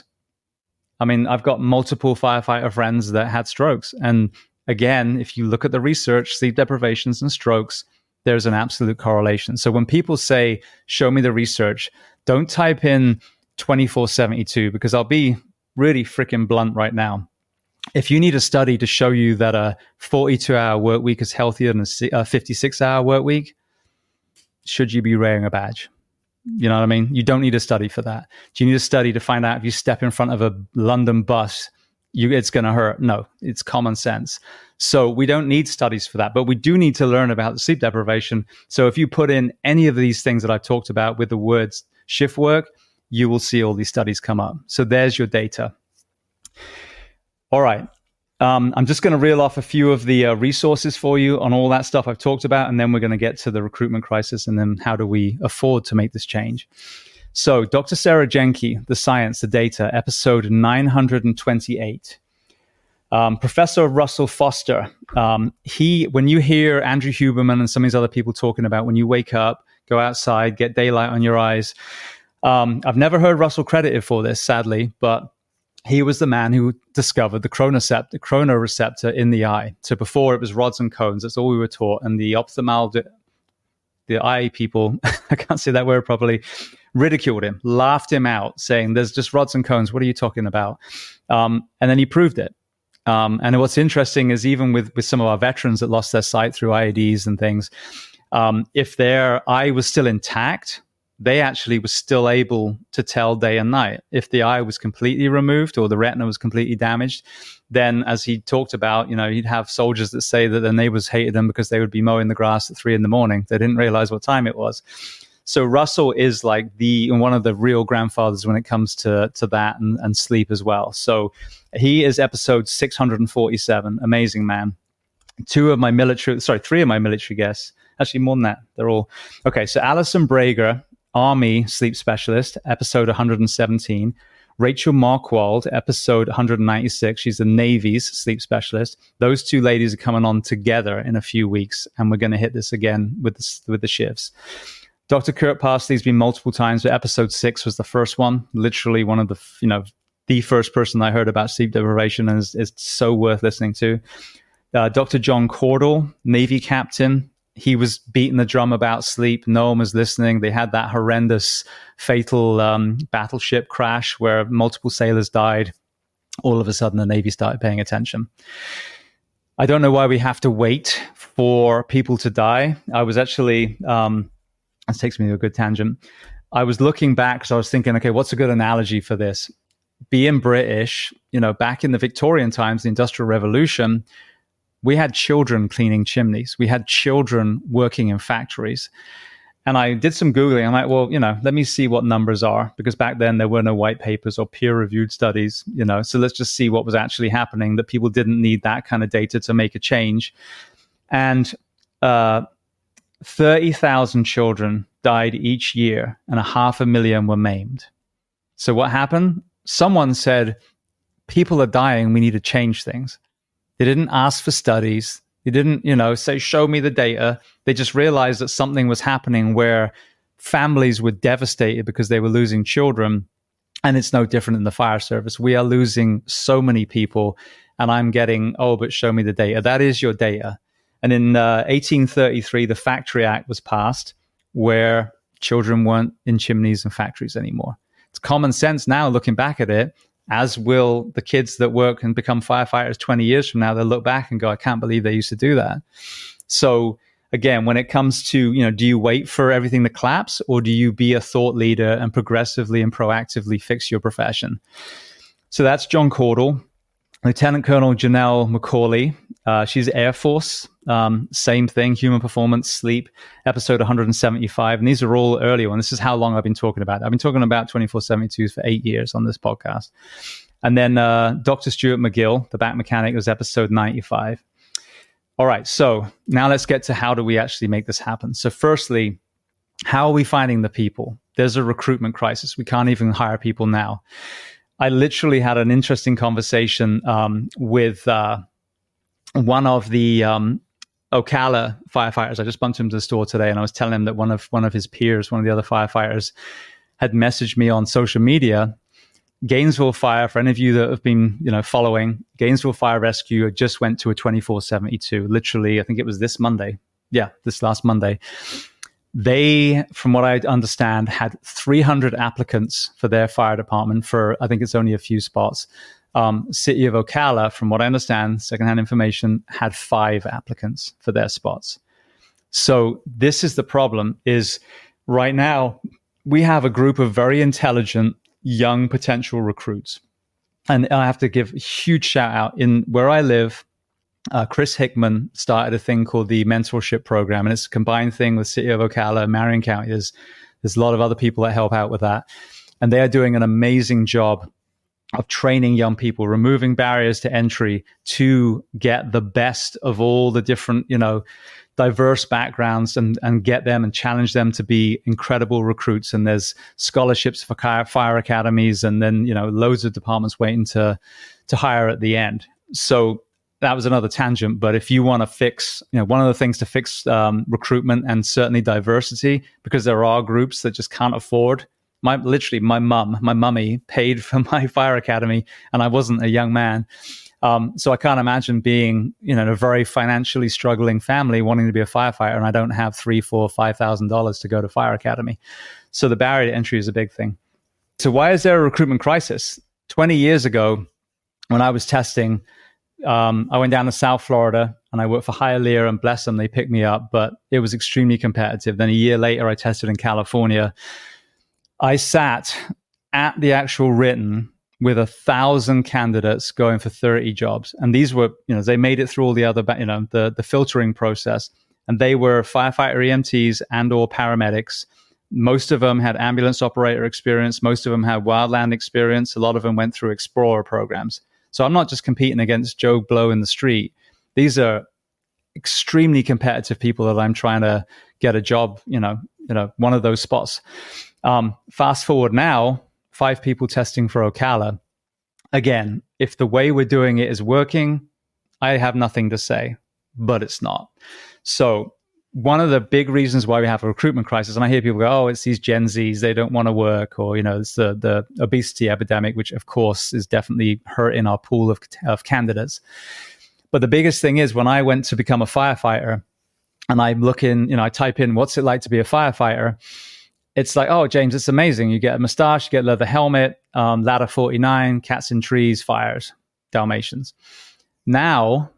I mean, I've got multiple firefighter friends that had strokes. And again, if you look at the research, sleep deprivations and strokes, there's an absolute correlation. So when people say, show me the research, don't type in twenty-four seventy-two, because I'll be really freaking blunt right now. If you need a study to show you that a forty-two hour work week is healthier than a fifty-six hour work week, should you be wearing a badge? You know what I mean? You don't need a study for that. Do you need a study to find out if you step in front of a London bus, you, it's going to hurt? No, it's common sense. So we don't need studies for that, but we do need to learn about the sleep deprivation. So if you put in any of these things that I've talked about with the words shift work, you will see all these studies come up. So there's your data. All right. Um, I'm just going to reel off a few of the uh, resources for you on all that stuff I've talked about, and then we're going to get to the recruitment crisis, and then how do we afford to make this change. So Doctor Sarah Jenke, The Science, the Data, episode nine hundred twenty-eight. Um, Professor Russell Foster, um, he, when you hear Andrew Huberman and some of these other people talking about when you wake up, go outside, get daylight on your eyes, um, I've never heard Russell credited for this, sadly, but he was the man who discovered the chronoreceptor, chronoreceptor in the eye. So before it was rods and cones. That's all we were taught. And the ophthalmol, the eye people, I can't say that word properly, ridiculed him, laughed him out, saying, there's just rods and cones. What are you talking about? Um, and then he proved it. Um, and what's interesting is even with, with some of our veterans that lost their sight through I E Ds and things, um, if their eye was still intact, they actually were still able to tell day and night. If the eye was completely removed or the retina was completely damaged, then as he talked about, you know, he'd have soldiers that say that their neighbors hated them because they would be mowing the grass at three in the morning. They didn't realize what time it was. So Russell is like the one of the real grandfathers when it comes to, to that and, and sleep as well. So he is episode six hundred forty-seven. Amazing man. Two of my military, sorry, three of my military guests, actually more than that. They're all, okay. So Alison Brager, Army sleep specialist, episode one hundred seventeen. Rachel Markwald, episode one hundred ninety-six. She's the Navy's sleep specialist. Those two ladies are coming on together in a few weeks, and we're going to hit this again with the, with the shifts. Doctor Kurt Parsley's been multiple times, but episode six was the first one. Literally one of the, you know, the first person I heard about sleep deprivation, and is, is so worth listening to. Uh, Doctor John Cordell, Navy captain. He was beating the drum about sleep. No one was listening. They had that horrendous, fatal um, battleship crash where multiple sailors died. All of a sudden, the Navy started paying attention. I don't know why we have to wait for people to die. I was actually, um, this takes me to a good tangent. I was looking back because I was thinking, okay, what's a good analogy for this? Being British, you know, back in the Victorian times, the Industrial Revolution, we had children cleaning chimneys. We had children working in factories. And I did some Googling. I'm like, well, you know, let me see what numbers are, because back then there were no white papers or peer-reviewed studies, you know, so let's just see what was actually happening, that people didn't need that kind of data to make a change. And uh, thirty thousand children died each year, and a half a million were maimed. So what happened? Someone said, people are dying, we need to change things. They didn't ask for studies. They didn't, you know, say, show me the data. They just realized that something was happening where families were devastated because they were losing children. And it's no different in the fire service. We are losing so many people. And I'm getting, oh, but show me the data. That is your data. And in uh, eighteen thirty-three, the Factory Act was passed, where children weren't in chimneys and factories anymore. It's common sense now, looking back at it, as will the kids that work and become firefighters twenty years from now. They'll look back and go, I can't believe they used to do that. So again, when it comes to, you know, do you wait for everything to collapse, or do you be a thought leader and progressively and proactively fix your profession? So that's John Caudle. Lieutenant Colonel Janelle McCauley. Uh, she's Air Force. Um, same thing, human performance, sleep, episode one hundred seventy-five. And these are all earlier ones. This is how long I've been talking about it. I've been talking about twenty-four seventy-twos for eight years on this podcast. And then uh, Doctor Stuart McGill, the back mechanic, was episode ninety-five. All right, so now let's get to how do we actually make this happen. So firstly, how are we finding the people? There's a recruitment crisis. We can't even hire people now. I literally had an interesting conversation um, with uh, one of the um, Ocala firefighters. I just bumped him to the store today, and I was telling him that one of one of his peers, one of the other firefighters, had messaged me on social media. Gainesville Fire, for any of you that have been, you know, following, Gainesville Fire Rescue just went to a twenty-four seventy-two. Literally, I think it was this Monday. Yeah, this last Monday. They, from what I understand, had three hundred applicants for their fire department for, I think it's only a few spots. Um, City of Ocala, from what I understand, secondhand information, had five applicants for their spots. So this is the problem, is right now we have a group of very intelligent, young potential recruits. And I have to give a huge shout out. In where I live, Uh, Chris Hickman started a thing called the Mentorship Program, and it's a combined thing with City of Ocala, Marion County. There's, there's a lot of other people that help out with that. And they are doing an amazing job of training young people, removing barriers to entry to get the best of all the different, you know, diverse backgrounds and, and get them and challenge them to be incredible recruits. And there's scholarships for fire academies, and then, you know, loads of departments waiting to, to hire at the end. So that was another tangent, but if you want to fix, you know, one of the things to fix um, recruitment and certainly diversity, because there are groups that just can't afford. My literally, my mum, my mummy paid for my fire academy, and I wasn't a young man, um, so I can't imagine being, you know, in a very financially struggling family wanting to be a firefighter, and I don't have three, four, five thousand dollars to go to fire academy. So the barrier to entry is a big thing. So why is there a recruitment crisis? Twenty years ago, when I was testing. Um, I went down to South Florida and I worked for Hialeah, and bless them, they picked me up, but it was extremely competitive. Then a year later, I tested in California. I sat at the actual written with a thousand candidates going for thirty jobs. And these were, you know, they made it through all the other, you know, the, the filtering process. And they were firefighter E M Ts and or paramedics. Most of them had ambulance operator experience. Most of them had wildland experience. A lot of them went through explorer programs. So I'm not just competing against Joe Blow in the street. These are extremely competitive people that I'm trying to get a job, you know, you know, one of those spots. Um, fast forward now, five people testing for Ocala. Again, if the way we're doing it is working, I have nothing to say, but it's not. So one of the big reasons why we have a recruitment crisis, and I hear people go, oh, it's these Gen Zs, they don't want to work, or, you know, it's the, the obesity epidemic, which of course is definitely hurting our pool of, of candidates. But the biggest thing is when I went to become a firefighter and I look in, you know, I type in, what's it like to be a firefighter? It's like, oh, James, it's amazing. You get a mustache, you get a leather helmet, um, ladder forty-nine, cats in trees, fires, Dalmatians. Now,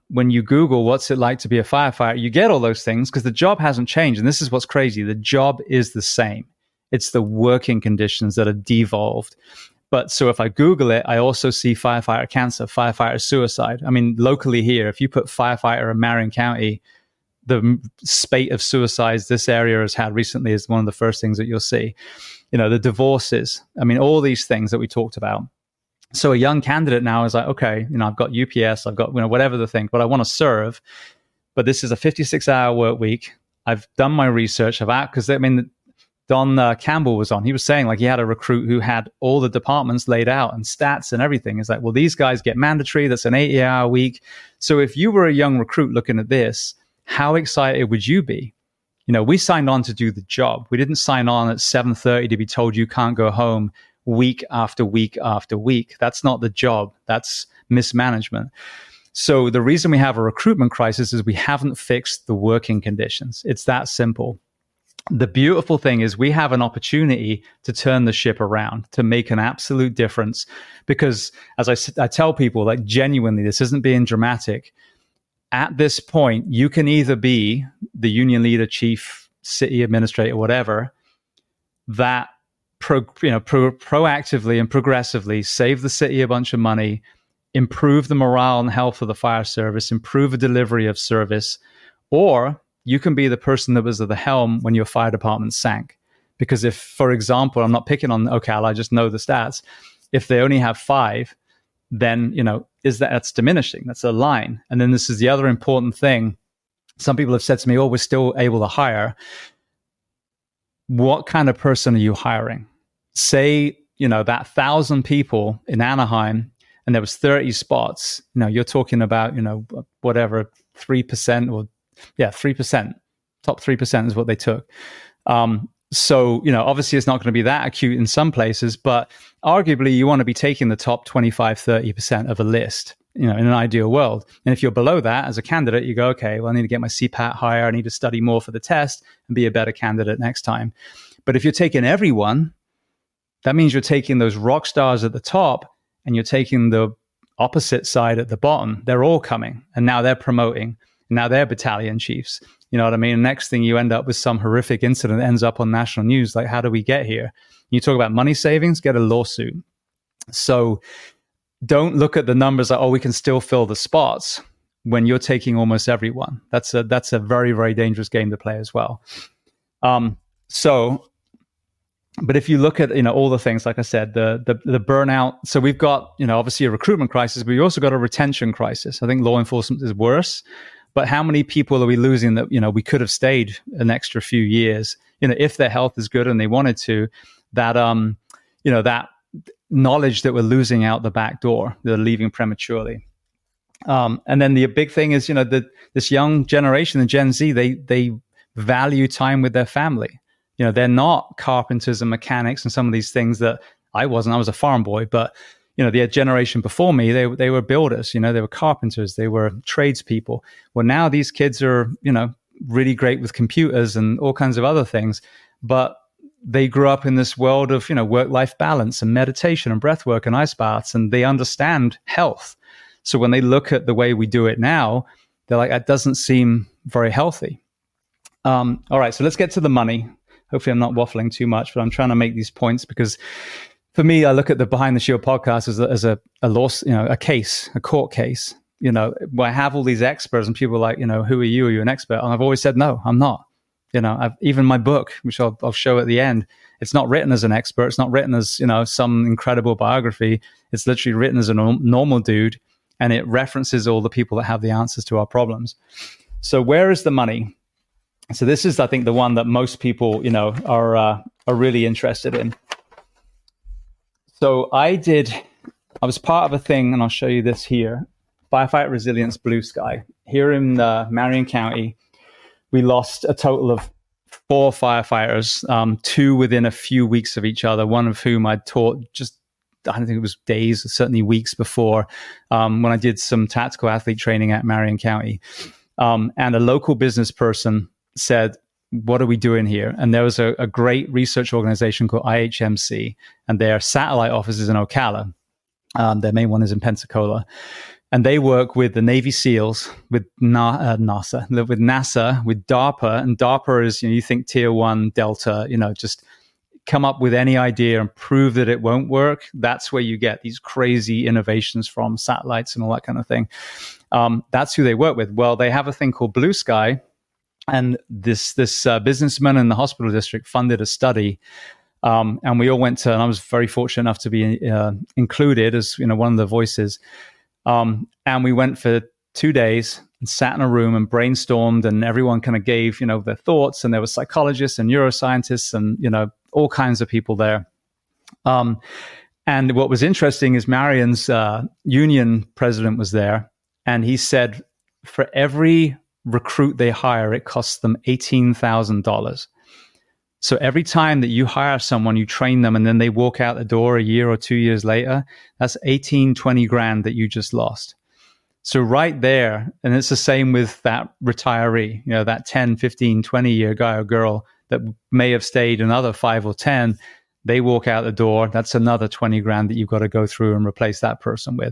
when you Google what's it like to be a firefighter, you get all those things because the job hasn't changed. And this is what's crazy. The job is the same. It's the working conditions that are devolved. But so if I Google it, I also see firefighter cancer, firefighter suicide. I mean, locally here, if you put firefighter in Marion County, the spate of suicides this area has had recently is one of the first things that you'll see. You know, the divorces. I mean, all these things that we talked about. So a young candidate now is like, okay, you know, I've got U P S, I've got, you know, whatever the thing, but I want to serve. But this is a fifty-six hour work week. I've done my research. I've out because I mean, Don uh, Campbell was on. He was saying like he had a recruit who had all the departments laid out and stats and everything. It's like, well, these guys get mandatory. That's an eighty hour week. So if you were a young recruit looking at this, how excited would you be? You know, we signed on to do the job. We didn't sign on at seven thirty to be told you can't go home week after week after week. That's not the job. That's mismanagement. So the reason we have a recruitment crisis is we haven't fixed the working conditions. It's that simple. The beautiful thing is we have an opportunity to turn the ship around, to make an absolute difference. Because as I, I tell people, like genuinely, this isn't being dramatic. At this point, you can either be the union leader, chief, city administrator, whatever, that pro, you know, pro, proactively and progressively save the city a bunch of money, improve the morale and health of the fire service, improve the delivery of service, or you can be the person that was at the helm when your fire department sank. Because if, for example, I'm not picking on Ocala, I just know the stats. If they only have five, then, you know, is that that's diminishing. That's a line. And then this is the other important thing. Some people have said to me, oh, we're still able to hire. What kind of person are you hiring? Say, you know, that thousand people in Anaheim and there was thirty spots, you know, you're talking about, you know, whatever, three percent or yeah, three percent, top three percent is what they took. Um, so, you know, obviously it's not going to be that acute in some places, but arguably you want to be taking the top twenty-five, thirty percent of a list, you know, in an ideal world. And if you're below that as a candidate, you go, okay, well, I need to get my C PAT higher. I need to study more for the test and be a better candidate next time. But if you're taking everyone, that means you're taking those rock stars at the top and you're taking the opposite side at the bottom. They're all coming and now they're promoting. Now they're battalion chiefs. You know what I mean? Next thing you end up with some horrific incident that ends up on national news. Like, how do we get here? You talk about money savings, get a lawsuit. So don't look at the numbers like, oh, we can still fill the spots when you're taking almost everyone. That's a, that's a very, very dangerous game to play as well. Um, so, but if you look at, you know, all the things, like I said, the, the, the burnout. So we've got, you know, obviously a recruitment crisis, but we also got a retention crisis. I think law enforcement is worse. But how many people are we losing that, you know, we could have stayed an extra few years, you know, if their health is good and they wanted to, that, um, you know, that knowledge that we're losing out the back door, they're leaving prematurely. Um, and then the big thing is, you know, that this young generation, the Gen Z, they, they value time with their family. You know, they're not carpenters and mechanics and some of these things that I wasn't. I was a farm boy, but you know, the generation before me, they they were builders, you know, they were carpenters, they were tradespeople. Well, now these kids are, you know, really great with computers and all kinds of other things, but they grew up in this world of, you know, work-life balance and meditation and breath work and ice baths, and they understand health. So when they look at the way we do it now, they're like, that doesn't seem very healthy. Um, all right, so let's get to the money. Hopefully I'm not waffling too much, but I'm trying to make these points because for me, I look at the Behind the Shield podcast as a, as a, a law, you know, a case, a court case, you know, where I have all these experts and people are like, you know, who are you? Are you an expert? And I've always said, no, I'm not. You know, I've, even my book, which I'll, I'll show at the end, it's not written as an expert. It's not written as, you know, some incredible biography. It's literally written as a norm, normal dude. And it references all the people that have the answers to our problems. So where is the money? So this is, I think, the one that most people, you know, are uh, are really interested in. So I did, I was part of a thing, and I'll show you this here, Firefighter Resilience Blue Sky. Here in uh, Marion County, we lost a total of four firefighters, um, two within a few weeks of each other, one of whom I'd taught just, I don't think it was days, certainly weeks before, um, when I did some tactical athlete training at Marion County. Um, and a local business person said, what are we doing here? And there was a, a great research organization called I H M C, and their satellite office is in Ocala. Um, their main one is in Pensacola. And they work with the Navy SEALs, with Na- uh, NASA, with NASA, with DARPA. And DARPA is, you know, you think tier one, Delta, you know, just come up with any idea and prove that it won't work. That's where you get these crazy innovations from, satellites and all that kind of thing. Um, that's who they work with. Well, they have a thing called Blue Sky. And this this uh, businessman in the hospital district funded a study. Um, and we all went to, and I was very fortunate enough to be uh, included as, you know, one of the voices. Um, and we went for two days and sat in a room and brainstormed, and everyone kind of gave, you know, their thoughts, and there were psychologists and neuroscientists and, you know, all kinds of people there. Um, and what was interesting is Marion's uh, union president was there, and he said for every recruit they hire, it costs them eighteen thousand dollars. So every time that you hire someone, you train them, and then they walk out the door a year or two years later, that's eighteen, twenty grand that you just lost. So right there, and it's the same with that retiree, you know, that ten, fifteen, twenty year guy or girl that may have stayed another five or ten, they walk out the door, that's another twenty grand that you've got to go through and replace that person with.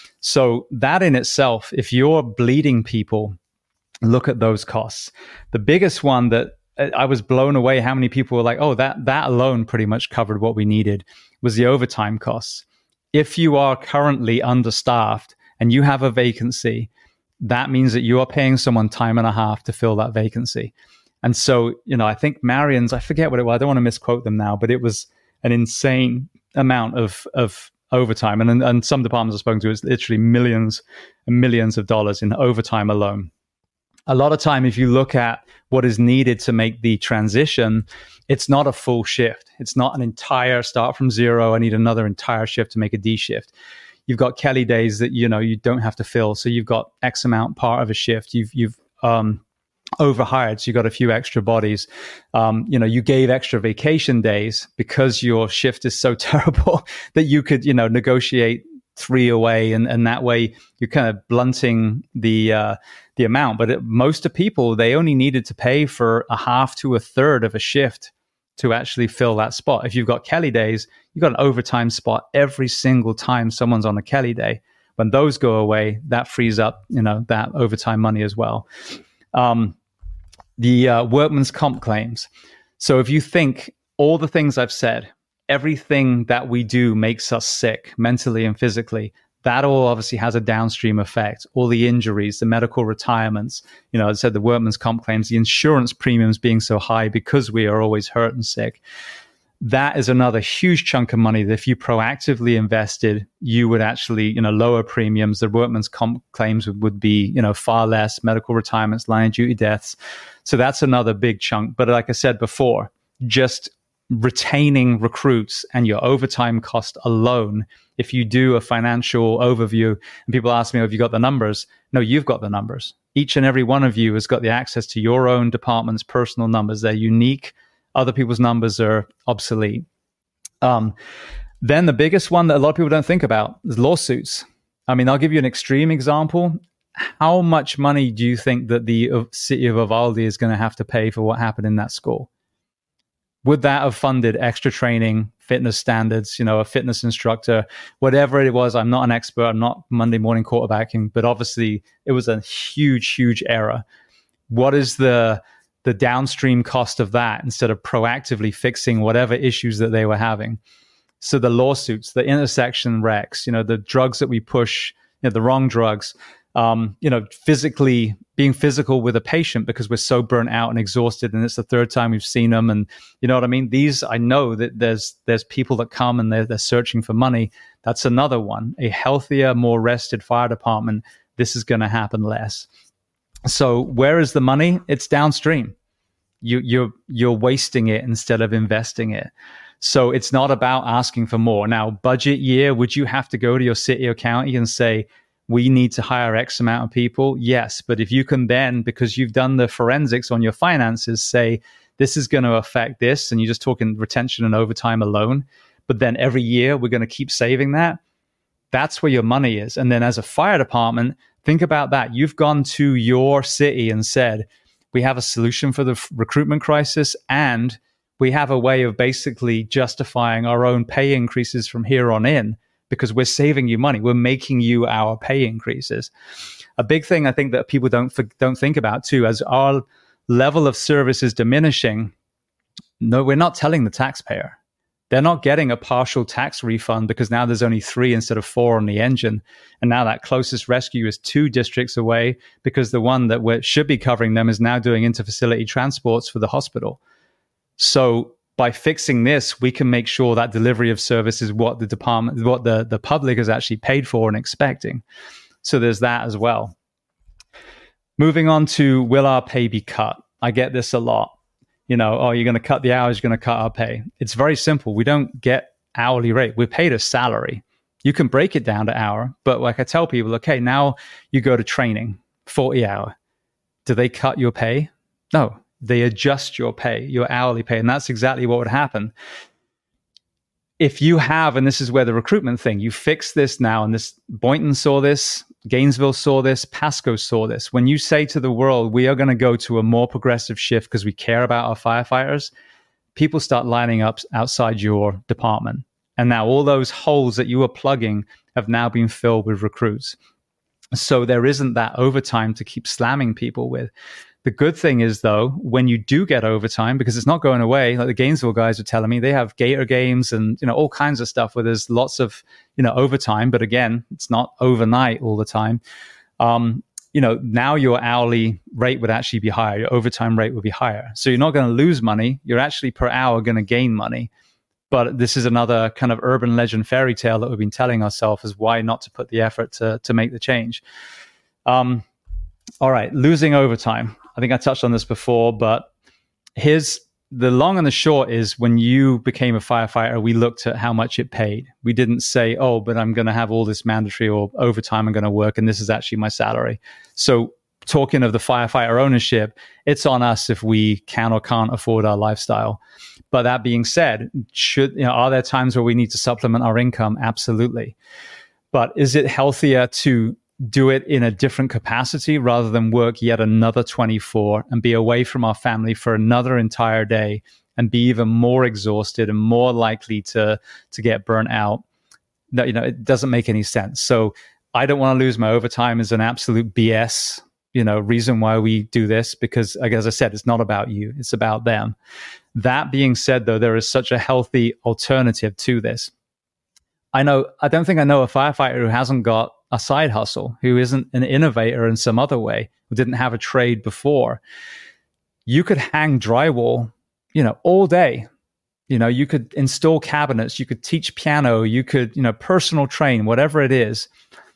So that in itself, if you're bleeding people, look at those costs. The biggest one that I was blown away how many people were like, oh, that that alone pretty much covered what we needed, was the overtime costs. If you are currently understaffed and you have a vacancy, that means that you are paying someone time and a half to fill that vacancy. And so, you know, I think Marion's, I forget what it was, I don't want to misquote them now, but it was an insane amount of of overtime. And, and some departments I've spoken to, it's literally millions and millions of dollars in overtime alone. A lot of time, if you look at what is needed to make the transition, it's not a full shift. It's not an entire start from zero. I need another entire shift to make a D shift. You've got Kelly days that, you know, you don't have to fill. So you've got X amount part of a shift. You've, you've, um, overhired. So you got a few extra bodies. Um, you know, you gave extra vacation days because your shift is so terrible that you could, you know, negotiate three away, and, and that way you're kind of blunting the uh, the amount. But it, most of people, they only needed to pay for a half to a third of a shift to actually fill that spot. If you've got Kelly days, you've got an overtime spot every single time someone's on a Kelly day. When those go away, that frees up, you know, that overtime money as well. Um, the uh, workman's comp claims. So if you think all the things I've said, everything that we do makes us sick mentally and physically, that all obviously has a downstream effect. All the injuries, the medical retirements, you know, as I said, the workman's comp claims, the insurance premiums being so high because we are always hurt and sick. That is another huge chunk of money that if you proactively invested, you would actually, you know, lower premiums. The workman's comp claims would, would be, you know, far less, medical retirements, line of duty deaths. So that's another big chunk. But like I said before, just retaining recruits and your overtime cost alone, if you do a financial overview and people ask me, oh, have you got the numbers? No, you've got the numbers. Each and every one of you has got the access to your own department's personal numbers. They're unique. Other people's numbers are obsolete. Um, then the biggest one that a lot of people don't think about is lawsuits. I mean, I'll give you an extreme example. How much money do you think that the uh, city of Uvalde is going to have to pay for what happened in that school? Would that have funded extra training, fitness standards, you know, a fitness instructor, whatever it was? I'm not an expert. I'm not Monday morning quarterbacking, but obviously it was a huge, huge error. What is the the downstream cost of that instead of proactively fixing whatever issues that they were having? So the lawsuits, the intersection wrecks, you know, the drugs that we push, you know, the wrong drugs, um, you know, physically being physical with a patient because we're so burnt out and exhausted, and it's the third time we've seen them. And you know what I mean? These, I know that there's there's people that come and they're, they're searching for money. That's another one. A healthier, more rested fire department, this is going to happen less. So where is the money? It's downstream. You, you're you're wasting it instead of investing it. So it's not about asking for more. Now, budget year, would you have to go to your city or county and say, we need to hire X amount of people? Yes. But if you can then, because you've done the forensics on your finances, say, this is going to affect this, and you're just talking retention and overtime alone, but then every year we're going to keep saving that, that's where your money is. And then as a fire department, think about that. You've gone to your city and said, we have a solution for the f- recruitment crisis, and we have a way of basically justifying our own pay increases from here on in because we're saving you money. We're making you our pay increases. A big thing I think that people don't don't think about too, as our level of service is diminishing, no, we're not telling the taxpayer. They're not getting a partial tax refund because now there's only three instead of four on the engine. And now that closest rescue is two districts away because the one that we're, should be covering them is now doing interfacility transports for the hospital. So by fixing this, we can make sure that delivery of service is what the department, what the, the public is actually paid for and expecting. So there's that as well. Moving on to, will our pay be cut? I get this a lot. You know, oh, you're going to cut the hours, you're going to cut our pay. It's very simple. We don't get hourly rate. We're paid a salary. You can break it down to hour, but like I tell people, okay, now you go to training, forty hour. Do they cut your pay? No, they adjust your pay, your hourly pay. And that's exactly what would happen. If you have, and this is where the recruitment thing, you fix this now, and this Boynton saw this, Gainesville saw this, Pasco saw this. When you say to the world, we are going to go to a more progressive shift because we care about our firefighters, people start lining up outside your department. And now all those holes that you were plugging have now been filled with recruits. So there isn't that overtime to keep slamming people with. The good thing is, though, when you do get overtime, because it's not going away, like the Gainesville guys are telling me, they have Gator games and, you know, all kinds of stuff where there's lots of, you know, overtime. But again, it's not overnight all the time. Um, you know, now your hourly rate would actually be higher. Your overtime rate would be higher. So you're not going to lose money. You're actually per hour going to gain money. But this is another kind of urban legend fairy tale that we've been telling ourselves, is why not to put the effort to, to make the change. Um, all right, losing overtime. I think I touched on this before, but here's the long and the short is, when you became a firefighter, we looked at how much it paid. We didn't say, oh, but I'm going to have all this mandatory or overtime I'm going to work, and this is actually my salary. So talking of the firefighter ownership, it's on us if we can or can't afford our lifestyle. But that being said, should, you know, are there times where we need to supplement our income? Absolutely. But is it healthier to do it in a different capacity rather than work yet another twenty-four and be away from our family for another entire day and be even more exhausted and more likely to to get burnt out? No, you know, it doesn't make any sense. So I don't want to lose my overtime is an absolute B S, you know, reason why we do this, because, like, as I said, it's not about you, it's about them. That being said, though, there is such a healthy alternative to this. I know, I don't think I know a firefighter who hasn't got a side hustle, who isn't an innovator in some other way, who didn't have a trade before. You could hang drywall, you know, all day. You know, you could install cabinets, you could teach piano, you could, you know, personal train, whatever it is,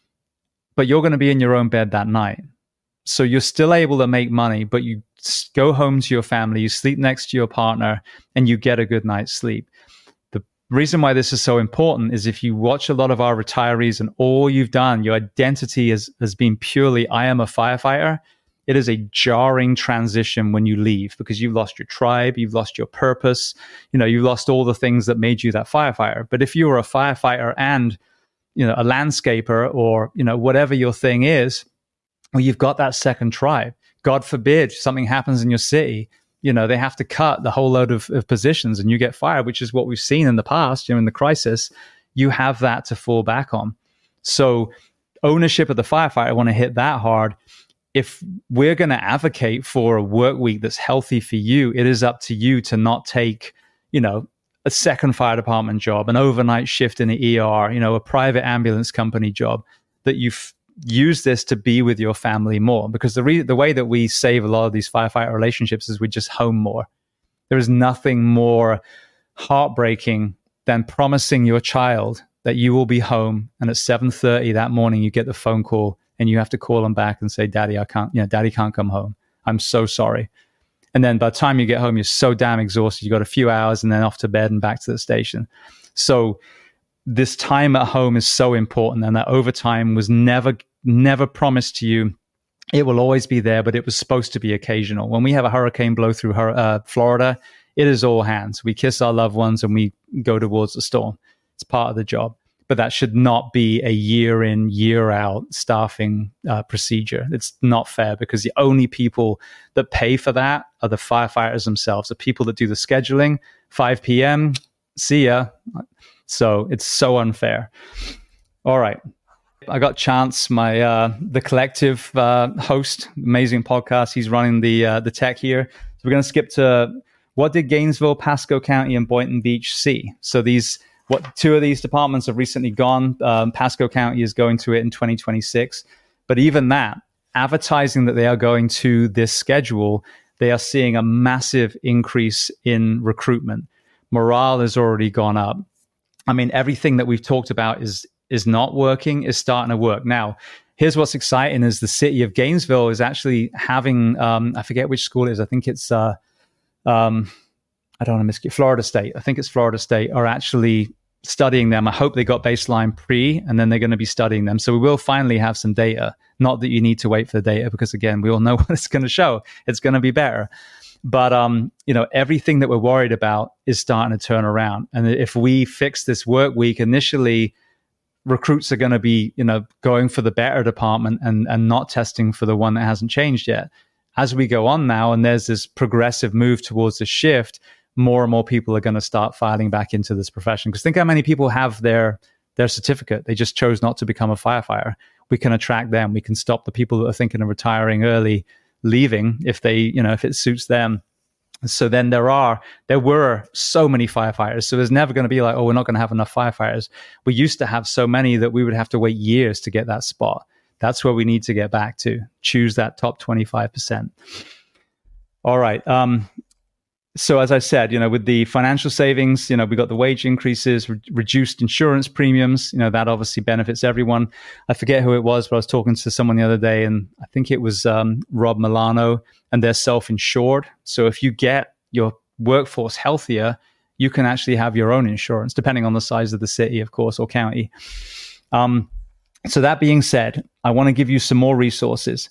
but you're going to be in your own bed that night. So you're still able to make money, but you go home to your family, you sleep next to your partner, and you get a good night's sleep. The reason why this is so important is, if you watch a lot of our retirees and all you've done, your identity has, has been purely, I am a firefighter. It is a jarring transition when you leave, because you've lost your tribe, you've lost your purpose, you know, you've lost all the things that made you that firefighter. But if you were a firefighter and, you know, a landscaper, or, you know, whatever your thing is, well, you've got that second tribe. God forbid something happens in your city, you know, they have to cut the whole load of, of positions and you get fired, which is what we've seen in the past, you know, in the crisis. You have that to fall back on. So ownership of the firefighter, I want to hit that hard. If we're going to advocate for a work week that's healthy for you, it is up to you to not take, you know, a second fire department job, an overnight shift in the E R, you know, a private ambulance company job, that you've use this to be with your family more. Because the re- the way that we save a lot of these firefighter relationships is we just home more. There is nothing more heartbreaking than promising your child that you will be home, and at seven thirty that morning you get the phone call and you have to call them back and say, Daddy, I can't, you know, Daddy can't come home. I'm so sorry. And then by the time you get home, you're so damn exhausted. You got a few hours and then off to bed and back to the station. So this time at home is so important, and that overtime was never, never promised to you. It will always be there, but it was supposed to be occasional. When we have a hurricane blow through uh, Florida, it is all hands. We kiss our loved ones and we go towards the storm. It's part of the job. But that should not be a year in, year out staffing uh, procedure. It's not fair, because the only people that pay for that are the firefighters themselves, the people that do the scheduling. five p.m., see ya. So it's so unfair. All right. I got Chance, my uh, the collective uh, host, amazing podcast. He's running the uh, the tech here. So we're going to skip to what did Gainesville, Pasco County, and Boynton Beach see? So these what two of these departments have recently gone. Um, Pasco County is going to it in twenty twenty-six. But even that, advertising that they are going to this schedule, they are seeing a massive increase in recruitment. Morale has already gone up. I mean, everything that we've talked about is is not working, is starting to work. Now, here's what's exciting is the city of Gainesville is actually having, um, I forget which school it is. I think it's, uh, um, I don't want to miscue, Florida State. I think it's Florida State are actually studying them. I hope they got baseline pre, and then they're going to be studying them. So we will finally have some data. Not that you need to wait for the data, because again, we all know what it's going to show. It's going to be better. But, um, you know, everything that we're worried about is starting to turn around. And if we fix this work week initially, recruits are going to be, you know, going for the better department and, and not testing for the one that hasn't changed yet. As we go on now, and there's this progressive move towards the shift, more and more people are going to start filing back into this profession. Because think how many people have their their certificate. They just chose not to become a firefighter. We can attract them. We can stop the people that are thinking of retiring early leaving if they, you know, if it suits them. So then there are, there were so many firefighters. So there's never going to be like, oh, we're not going to have enough firefighters. We used to have so many that we would have to wait years to get that spot. That's where we need to get back to. Choose that top twenty-five percent. All right. Um, so as I said, you know, with the financial savings, you know, we got the wage increases, re- reduced insurance premiums, you know, that obviously benefits everyone. I forget who it was, but I was talking to someone the other day, and I think it was um, Rob Milano, and they're self-insured. So if you get your workforce healthier, you can actually have your own insurance, depending on the size of the city, of course, or county. Um, so that being said, I want to give you some more resources.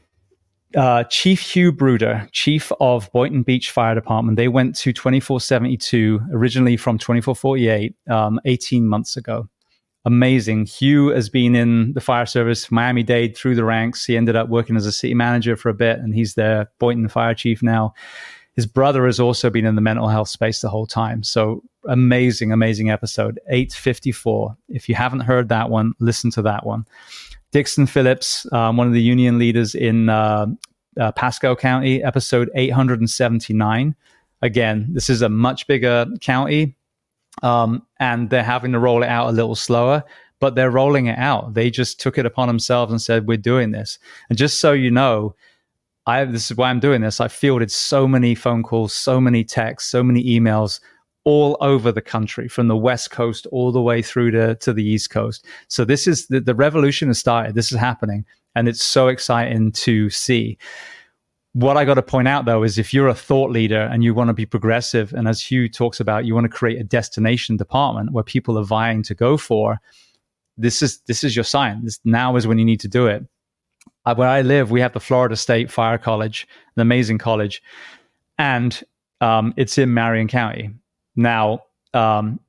Uh, Chief Hugh Bruder, chief of Boynton Beach Fire Department, they went to twenty-four seventy-two, originally from twenty-four forty-eight, um, eighteen months ago. Amazing. Hugh has been in the fire service, Miami-Dade, through the ranks. He ended up working as a city manager for a bit, and he's their Boynton fire chief now. His brother has also been in the mental health space the whole time. So amazing, amazing episode. eight fifty-four. If you haven't heard that one, listen to that one. Dixon Phillips, um, one of the union leaders in uh, uh, Pasco County, episode eight seventy-nine. Again, this is a much bigger county, um, and they're having to roll it out a little slower, but they're rolling it out. They just took it upon themselves and said, we're doing this. And just so you know, I this is why I'm doing this. I fielded so many phone calls, so many texts, so many emails all over the country, from the West Coast all the way through to, to the East Coast. So this is the, the revolution has started. This is happening, and it's so exciting to see. What I got to point out, though, is if you're a thought leader and you want to be progressive, and as Hugh talks about, you want to create a destination department where people are vying to go for, this is this is your sign. This now is when you need to do it. Uh, where I live, we have the Florida State Fire College, an amazing college, and um, it's in Marion County. Now, um,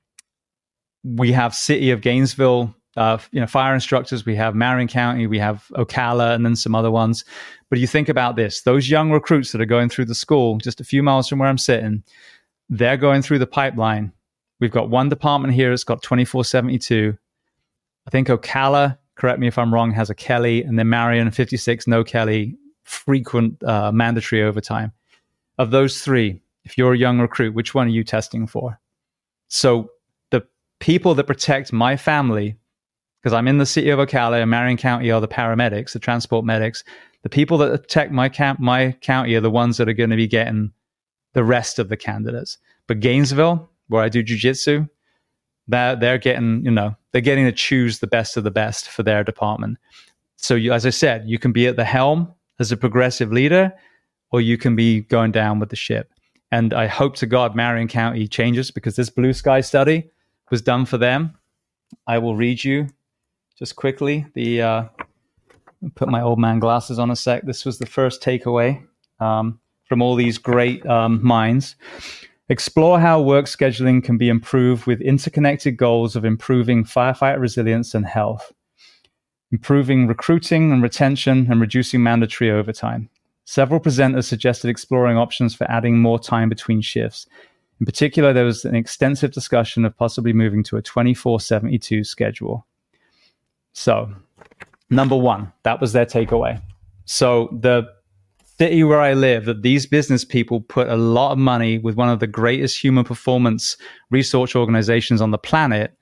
we have City of Gainesville, uh, you know, fire instructors. We have Marion County, we have Ocala, and then some other ones. But you think about this, those young recruits that are going through the school, just a few miles from where I'm sitting, they're going through the pipeline. We've got one department here that's got twenty-four seventy-two. I think Ocala, correct me if I'm wrong, has a Kelly, and then Marion fifty-six, no Kelly, frequent uh, mandatory overtime. Of those three, if you're a young recruit, which one are you testing for? So the people that protect my family, because I'm in the city of Ocala and Marion County are the paramedics, the transport medics, the people that protect my camp, my county are the ones that are going to be getting the rest of the candidates. But Gainesville, where I do jiu-jitsu, they're, they're getting, you know, they're getting to choose the best of the best for their department. So you, as I said, you can be at the helm as a progressive leader, or you can be going down with the ship. And I hope to God Marion County changes, because this Blue Sky study was done for them. I will read you just quickly. The uh, put my old man glasses on a sec. This was the first takeaway um, from all these great um, minds. Explore how work scheduling can be improved with interconnected goals of improving firefighter resilience and health, improving recruiting and retention, and reducing mandatory overtime. Several presenters suggested exploring options for adding more time between shifts. In particular, there was an extensive discussion of possibly moving to a twenty-four seventy-two schedule. So, number one, that was their takeaway. So the city where I live, that these business people put a lot of money with one of the greatest human performance research organizations on the planet,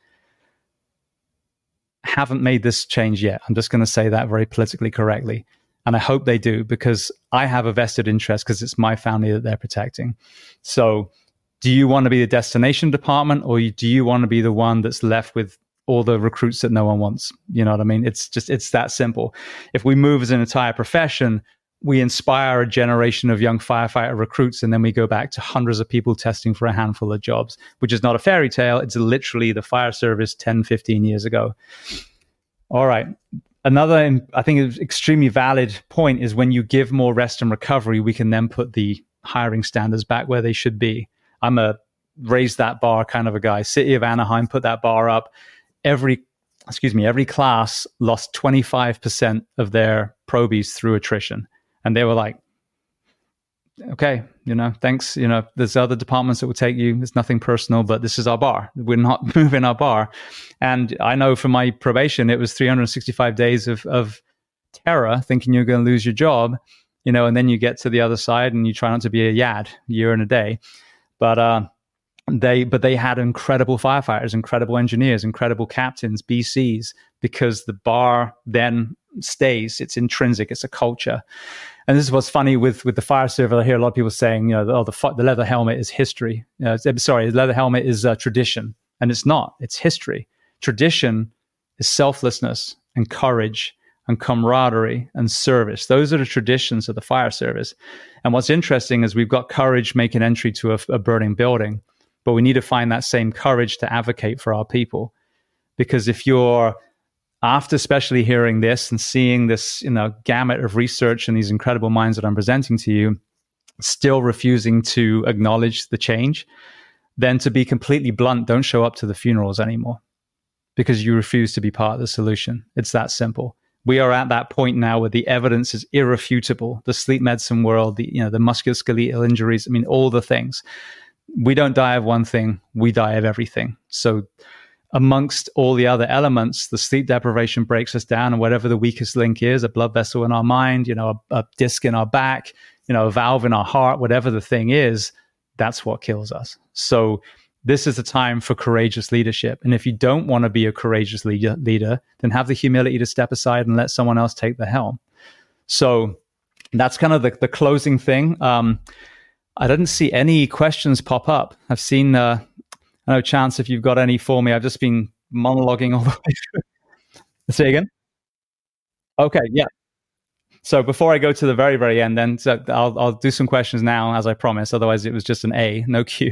haven't made this change yet. I'm just going to say that very politically correctly. And I hope they do, because I have a vested interest, because it's my family that they're protecting. So do you want to be the destination department, or do you want to be the one that's left with all the recruits that no one wants? You know what I mean? It's just, it's that simple. If we move as an entire profession, we inspire a generation of young firefighter recruits, and then we go back to hundreds of people testing for a handful of jobs, which is not a fairy tale. It's literally the fire service ten, fifteen years ago. All right. Another, I think, extremely valid point is when you give more rest and recovery, we can then put the hiring standards back where they should be. I'm a raise that bar kind of a guy. City of Anaheim put that bar up. Every, excuse me, every class lost twenty-five percent of their probies through attrition. And they were like, okay, you know, thanks. You know, there's other departments that will take you. It's nothing personal, but this is our bar. We're not moving our bar. And I know from my probation, it was three hundred sixty-five days of, of terror, thinking you're going to lose your job, you know, and then you get to the other side and you try not to be a yad, year and a day. But, uh, They, but they had incredible firefighters, incredible engineers, incredible captains, B Cs, because the bar then stays. It's intrinsic. It's a culture. And this is what's funny with, with the fire service. I hear a lot of people saying, you know, oh, the, the leather helmet is history. You know, sorry, the leather helmet is uh, tradition. And it's not. It's history. Tradition is selflessness and courage and camaraderie and service. Those are the traditions of the fire service. And what's interesting is we've got courage making entry to a, a burning building. But we need to find that same courage to advocate for our people. Because if you're, after especially hearing this and seeing this, you know, gamut of research and these incredible minds that I'm presenting to you, still refusing to acknowledge the change, then to be completely blunt, don't show up to the funerals anymore, because you refuse to be part of the solution. It's that simple. We are at that point now where the evidence is irrefutable. The sleep medicine world, the, you know, the musculoskeletal injuries, I mean, all the things. We don't die of one thing, we die of everything. So amongst all the other elements, the sleep deprivation breaks us down, and whatever the weakest link is, a blood vessel in our mind, you know, a, a disc in our back, you know, a valve in our heart, whatever the thing is, that's what kills us. So this is a time for courageous leadership. And if you don't want to be a courageous leader, leader, then have the humility to step aside and let someone else take the helm. So that's kind of the, the closing thing. Um, I didn't see any questions pop up. I've seen, uh, I know, Chance, if you've got any for me. I've just been monologuing all the way through. Say again? Okay, yeah. So before I go to the very, very end, then so I'll, I'll do some questions now, as I promised. Otherwise, it was just an A, no Q.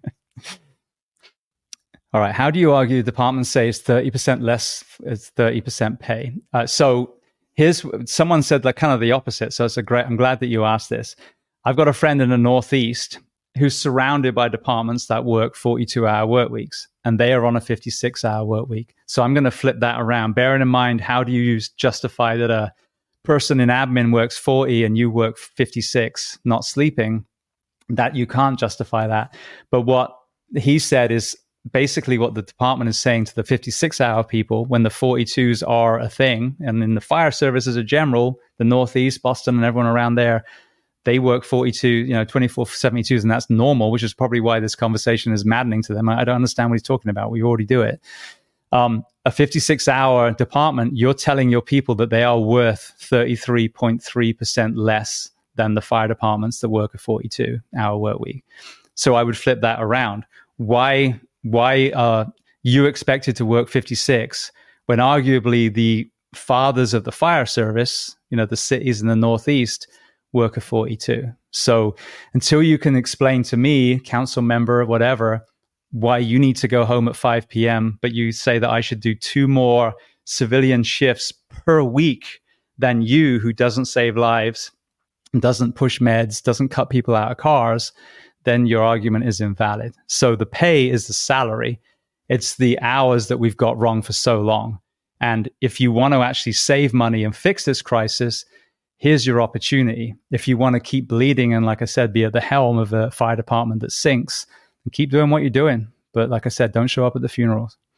All right. How do you argue the department says thirty percent less is thirty percent pay? Uh, so here's, someone said like kind of the opposite. So it's a great, I'm glad that you asked this. I've got a friend in the Northeast who's surrounded by departments that work forty-two hour work weeks, and they are on a fifty-six hour work week. So I'm going to flip that around. Bearing in mind, how do you justify that a person in admin works forty and you work fifty-six, not sleeping? That you can't justify that. But what he said is basically what the department is saying to the fifty-six hour people when the forty-twos are a thing. And in the fire service as a general, the Northeast, Boston, and everyone around there, they work forty-two, you know, twenty-four seventy-twos, and that's normal, which is probably why this conversation is maddening to them. I don't understand what he's talking about. We already do it. Um, a fifty-six hour department, you're telling your people that they are worth thirty-three point three percent less than the fire departments that work a forty-two hour work week. So I would flip that around. Why, why are you expected to work fifty-six when arguably the fathers of the fire service, you know, the cities in the Northeast, work a forty-two? So until you can explain to me, council member, whatever, why you need to go home at five p.m., but you say that I should do two more civilian shifts per week than you, who doesn't save lives, doesn't push meds, doesn't cut people out of cars, then your argument is invalid. So the pay is the salary. It's the hours that we've got wrong for so long. And if you want to actually save money and fix this crisis, here's your opportunity. If you want to keep bleeding and, like I said, be at the helm of a fire department that sinks, keep doing what you're doing. But like I said, don't show up at the funerals.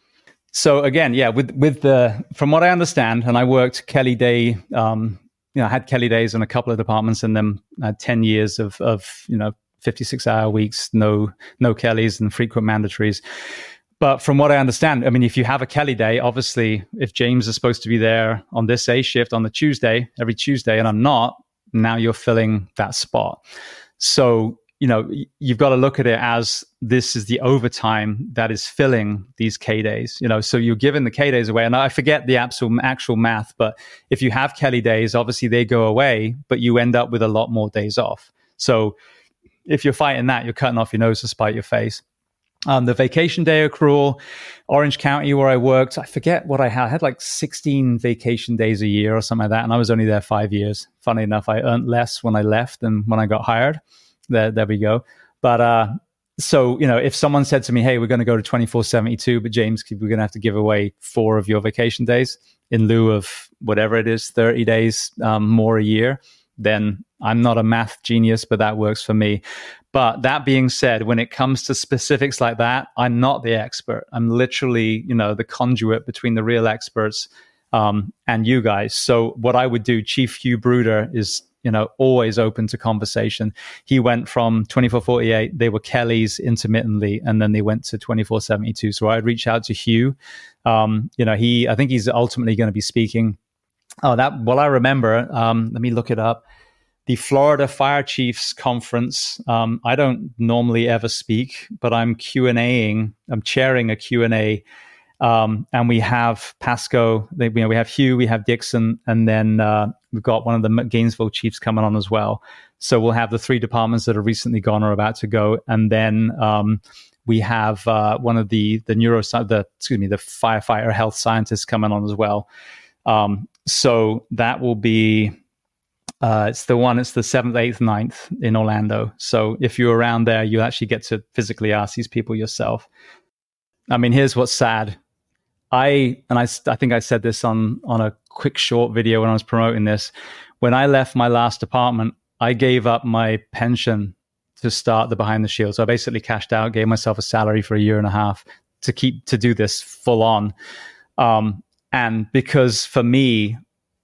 So again, yeah, with with the from what I understand, and I worked Kelly Day, um, you know, I had Kelly Days in a couple of departments, and then I had ten years of of you know fifty-six hour weeks, no no Kellys and frequent mandatories. But from what I understand, I mean, if you have a Kelly Day, obviously, if James is supposed to be there on this A shift on the Tuesday, every Tuesday, and I'm not, now you're filling that spot. So, you know, you've got to look at it as this is the overtime that is filling these K days, you know, so you're giving the K days away. And I forget the actual, actual math, but if you have Kelly Days, obviously they go away, but you end up with a lot more days off. So if you're fighting that, you're cutting off your nose to spite your face. Um, the vacation day accrual, Orange County where I worked, I forget what I had. I had like sixteen vacation days a year or something like that. And I was only there five years. Funny enough, I earned less when I left than when I got hired. There, there we go. But uh, so, you know, if someone said to me, hey, we're going to go to twenty-four seventy-two, but James, we're going to have to give away four of your vacation days in lieu of whatever it is, thirty days um, more a year, then I'm not a math genius, but that works for me. But that being said, when it comes to specifics like that, I'm not the expert. I'm literally, you know, the conduit between the real experts um, and you guys. So what I would do, Chief Hugh Bruder is, you know, always open to conversation. He went from twenty-four forty-eight, they were Kellys intermittently, and then they went to twenty-four seventy-two. So I'd reach out to Hugh. Um, you know, he, I think he's ultimately going to be speaking. Oh, that, well, I remember, um, let me look it up. The Florida Fire Chiefs Conference. Um, I don't normally ever speak, but I'm Q and A-ing. I'm chairing a Q and A. Um, and we have Pasco, they, you know, we have Hugh, we have Dixon, and then uh, we've got one of the Gainesville Chiefs coming on as well. So we'll have the three departments that have recently gone or about to go. And then um, we have uh, one of the, the neuro, the, excuse me, the firefighter health scientists coming on as well. Um, so that will be... Uh, it's the one, it's the seventh, eighth, ninth in Orlando. So if you're around there, you actually get to physically ask these people yourself. I mean, here's what's sad. I, and I, I think I said this on, on a quick short video when I was promoting this. When I left my last department, I gave up my pension to start the Behind the Shield. So I basically cashed out, gave myself a salary for a year and a half to keep, to do this full on. Um, and because for me,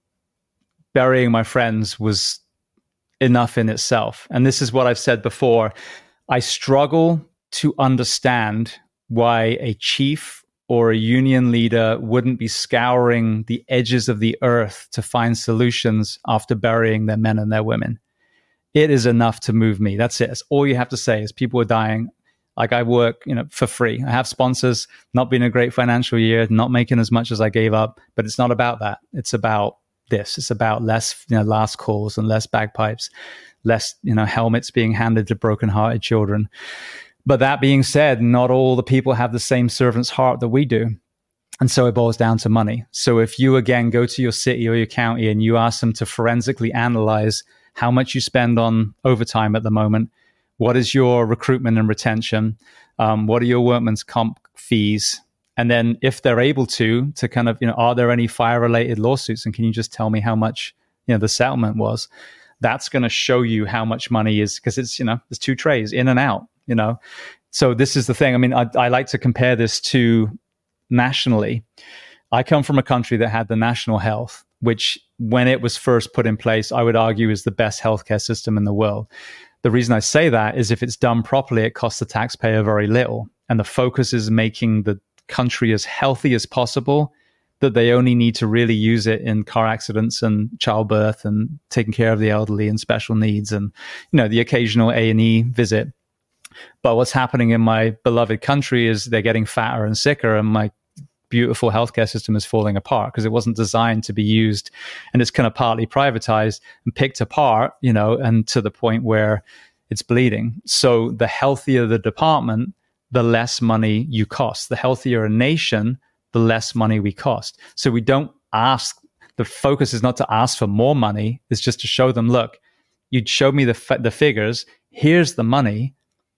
burying my friends was enough in itself. And this is what I've said before. I struggle to understand why a chief or a union leader wouldn't be scouring the edges of the earth to find solutions after burying their men and their women. It is enough to move me. That's it. That's all you have to say is people are dying. Like I work, you know, for free. I have sponsors, not been a great financial year, not making as much as I gave up, but it's not about that. It's about this. It's about less, you know, last calls and less bagpipes, less, you know, helmets being handed to broken-hearted children. But that being said, not all the people have the same servant's heart that we do. And so it boils down to money. So if you, again, go to your city or your county and you ask them to forensically analyze how much you spend on overtime at the moment, what is your recruitment and retention, um, what are your workman's comp fees, and then if they're able to, to kind of, you know, are there any fire-related lawsuits? And can you just tell me how much, you know, the settlement was? That's going to show you how much money is, because it's, you know, there's two trays in and out, you know. So this is the thing. I mean, I, I like to compare this to nationally. I come from a country that had the national health, which when it was first put in place, I would argue is the best healthcare system in the world. The reason I say that is if it's done properly, it costs the taxpayer very little. And the focus is making the country as healthy as possible, that they only need to really use it in car accidents and childbirth and taking care of the elderly and special needs and, you know, the occasional A and E visit. But what's happening in my beloved country is they're getting fatter and sicker, and my beautiful healthcare system is falling apart because it wasn't designed to be used, and it's kind of partly privatized and picked apart, you know, and to the point where it's bleeding. So the healthier the department, the less money you cost. The healthier a nation, the less money we cost. So we don't ask, the focus is not to ask for more money, it's just to show them, look, you'd show me the the figures, here's the money.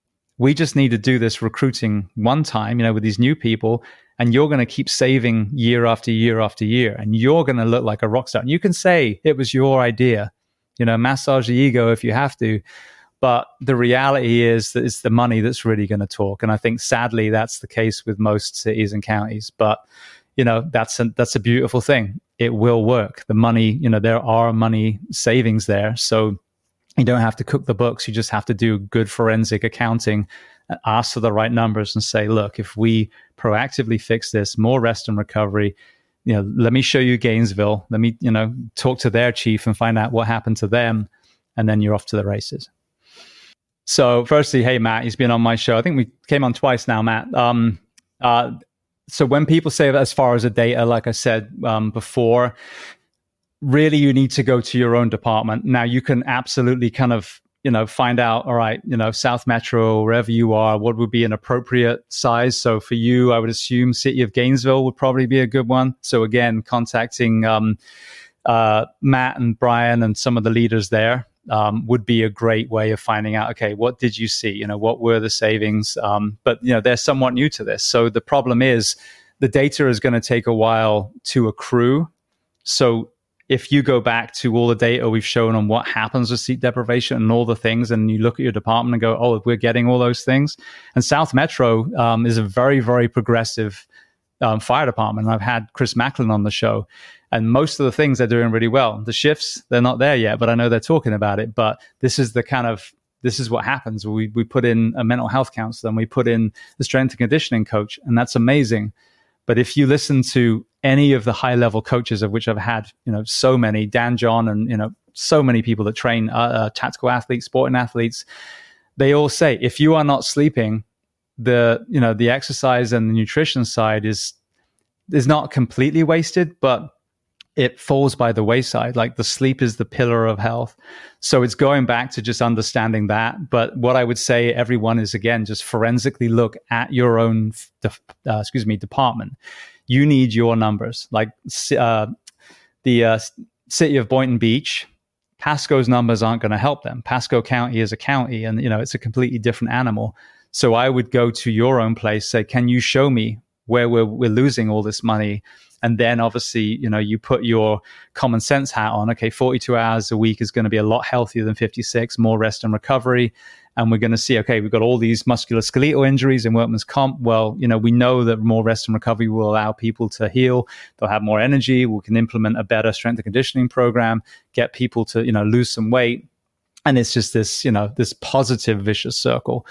We just need to do this recruiting one time, you know, with these new people, and you're going to keep saving year after year after year, and you're going to look like a rock star. And you can say it was your idea, you know, massage the ego if you have to, But the reality is that it's the money that's really going to talk. And I think sadly, that's the case with most cities and counties. But, you know, that's a, that's a beautiful thing. It will work. The money, you know, there are money savings there. So you don't have to cook the books. You just have to do good forensic accounting, ask for the right numbers and say, look, if we proactively fix this, more rest and recovery, you know, let me show you Gainesville. Let me, you know, talk to their chief and find out what happened to them. And then you're off to the races. So firstly, hey, Matt, he's been on my show. I think we came on twice now, Matt. Um, uh, so when people say that as far as the data, like I said um, before, really you need to go to your own department. Now you can absolutely kind of, you know, find out, all right, you know, South Metro, wherever you are, what would be an appropriate size. So for you, I would assume City of Gainesville would probably be a good one. So again, contacting um, uh, Matt and Brian and some of the leaders there. Um, would be a great way of finding out, okay, what did you see? You know, what were the savings? Um, but, you know, they're somewhat new to this. So the problem is the data is going to take a while to accrue. So if you go back to all the data we've shown on what happens with sleep deprivation and all the things, and you look at your department and go, oh, we're getting all those things. And South Metro um, is a very, very progressive um, fire department. I've had Chris Macklin on the show. And most of the things they're doing really well. The shifts, they're not there yet, but I know they're talking about it. But this is the kind of, this is what happens. We we put in a mental health counselor and we put in the strength and conditioning coach, and that's amazing. But if you listen to any of the high level coaches, of which I've had, you know, so many, Dan John and, you know, so many people that train uh, uh, tactical athletes, sporting athletes, they all say, if you are not sleeping, the, you know, the exercise and the nutrition side is, is not completely wasted, but it falls by the wayside. Like the sleep is the pillar of health. So it's going back to just understanding that. But what I would say, everyone, is, again, just forensically look at your own, uh, excuse me, department. You need your numbers. Like uh, the uh, city of Boynton Beach, Pasco's numbers aren't going to help them. Pasco County is a county, and, you know, it's a completely different animal. So I would go to your own place, say, can you show me where we're, we're losing all this money? And then obviously, you know, you put your common sense hat on. Okay, forty-two hours a week is going to be a lot healthier than fifty-six, more rest and recovery. And we're going to see, okay, we've got all these musculoskeletal injuries in workman's comp. Well, you know, we know that more rest and recovery will allow people to heal. They'll have more energy. We can implement a better strength and conditioning program, get people to, you know, lose some weight. And it's just this, you know, this positive vicious circle.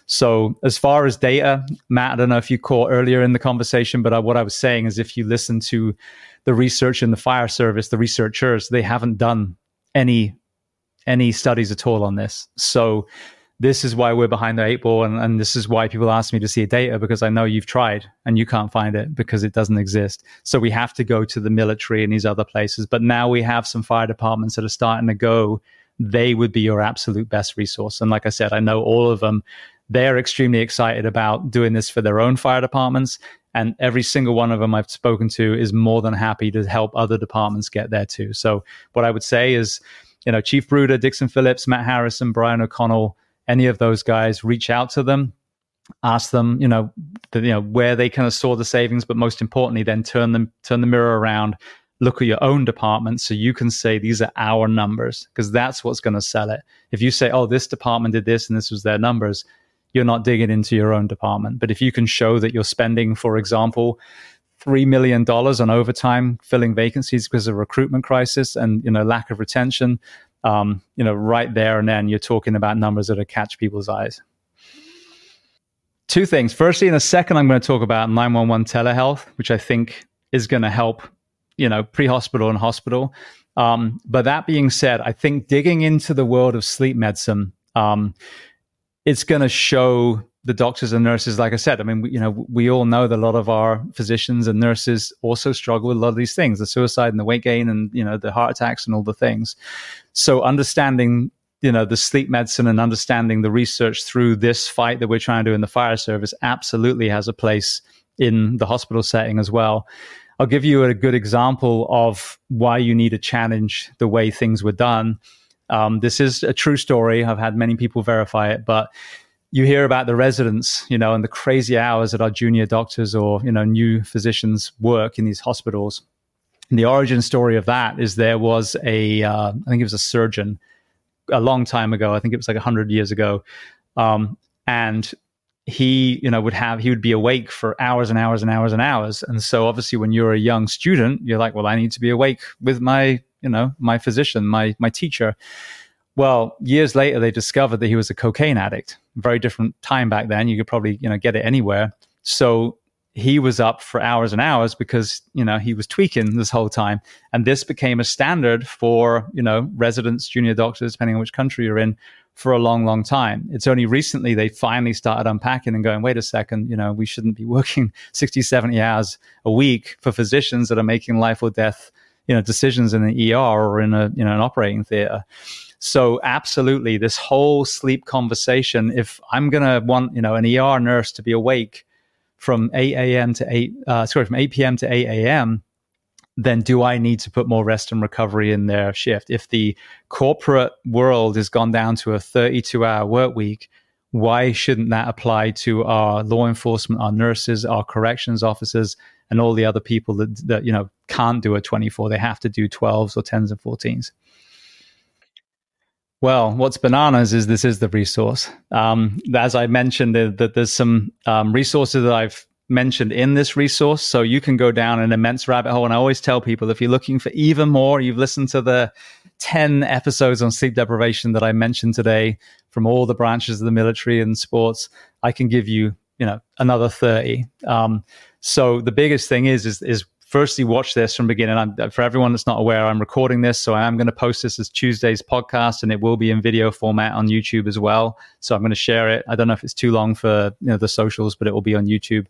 So as far as data, Matt, I don't know if you caught earlier in the conversation, but I, what I was saying is, if you listen to the research in the fire service, the researchers, they haven't done any any studies at all on this. So this is why we're behind the eight ball. And, and this is why people ask me to see data, because I know you've tried and you can't find it because it doesn't exist. So we have to go to the military and these other places. But now we have some fire departments that are starting to go. They would be your absolute best resource. And like I said, I know all of them, they're extremely excited about doing this for their own fire departments. And every single one of them I've spoken to is more than happy to help other departments get there too. So what I would say is, you know, Chief Bruder, Dixon Phillips, Matt Harrison, Brian O'Connell, any of those guys, reach out to them, ask them, you know, the, you know, where they kind of saw the savings, but most importantly, then turn them, turn the mirror around. Look at your own department so you can say, these are our numbers, because that's what's going to sell it. If you say, oh, this department did this and this was their numbers, you're not digging into your own department. But if you can show that you're spending, for example, three million dollars on overtime, filling vacancies because of a recruitment crisis and, you know, lack of retention, um, you know, right there and then you're talking about numbers that will catch people's eyes. Two things. Firstly, in a second, I'm going to talk about nine one one telehealth, which I think is going to help, you know, pre-hospital and hospital. Um, but that being said, I think digging into the world of sleep medicine, um, it's going to show the doctors and nurses, like I said, I mean, we, you know, we all know that a lot of our physicians and nurses also struggle with a lot of these things, the suicide and the weight gain and, you know, the heart attacks and all the things. So understanding, you know, the sleep medicine and understanding the research through this fight that we're trying to do in the fire service absolutely has a place in the hospital setting as well. I'll give you a good example of why you need to challenge the way things were done. Um, this is a true story. I've had many people verify it, but you hear about the residents, you know, and the crazy hours that our junior doctors or, you know, new physicians work in these hospitals. And the origin story of that is there was a, uh, I think it was a surgeon a long time ago. I think it was like a hundred years ago. Um, and he, you know, would have, he would be awake for hours and hours and hours and hours. And so obviously when you're a young student, you're like, well, I need to be awake with my, you know, my physician, my, my teacher. Well, years later, they discovered that he was a cocaine addict. Very different time back then. You could probably, you know, get it anywhere. So he was up for hours and hours because, you know, he was tweaking this whole time. And this became a standard for, you know, residents, junior doctors, depending on which country you're in, for a long, long time. It's only recently they finally started unpacking and going, wait a second, you know, we shouldn't be working sixty, seventy hours a week for physicians that are making life or death, you know, decisions in an E R or in a, you know, an operating theater. So absolutely, this whole sleep conversation, if I'm going to want, you know, an E R nurse to be awake from eight a.m. to eight, uh, sorry, from eight p.m. to eight a.m., then do I need to put more rest and recovery in their shift? If the corporate world has gone down to a thirty-two hour work week, why shouldn't that apply to our law enforcement, our nurses, our corrections officers, and all the other people that, that you know, can't do a twenty-four? They have to do twelves or tens and fourteens. Well, what's bananas is this is the resource. Um, as I mentioned, that uh, there's some um, resources that I've mentioned in this resource. So you can go down an immense rabbit hole. And I always tell people, if you're looking for even more, you've listened to the ten episodes on sleep deprivation that I mentioned today from all the branches of the military and sports, I can give you, you know, another thirty. Um, so the biggest thing is, is, is firstly, watch this from the beginning. I'm, for everyone that's not aware, I'm recording this, so I am going to post this as Tuesday's podcast, and it will be in video format on YouTube as well. So I'm going to share it. I don't know if it's too long for, you know, the socials, but it will be on YouTube.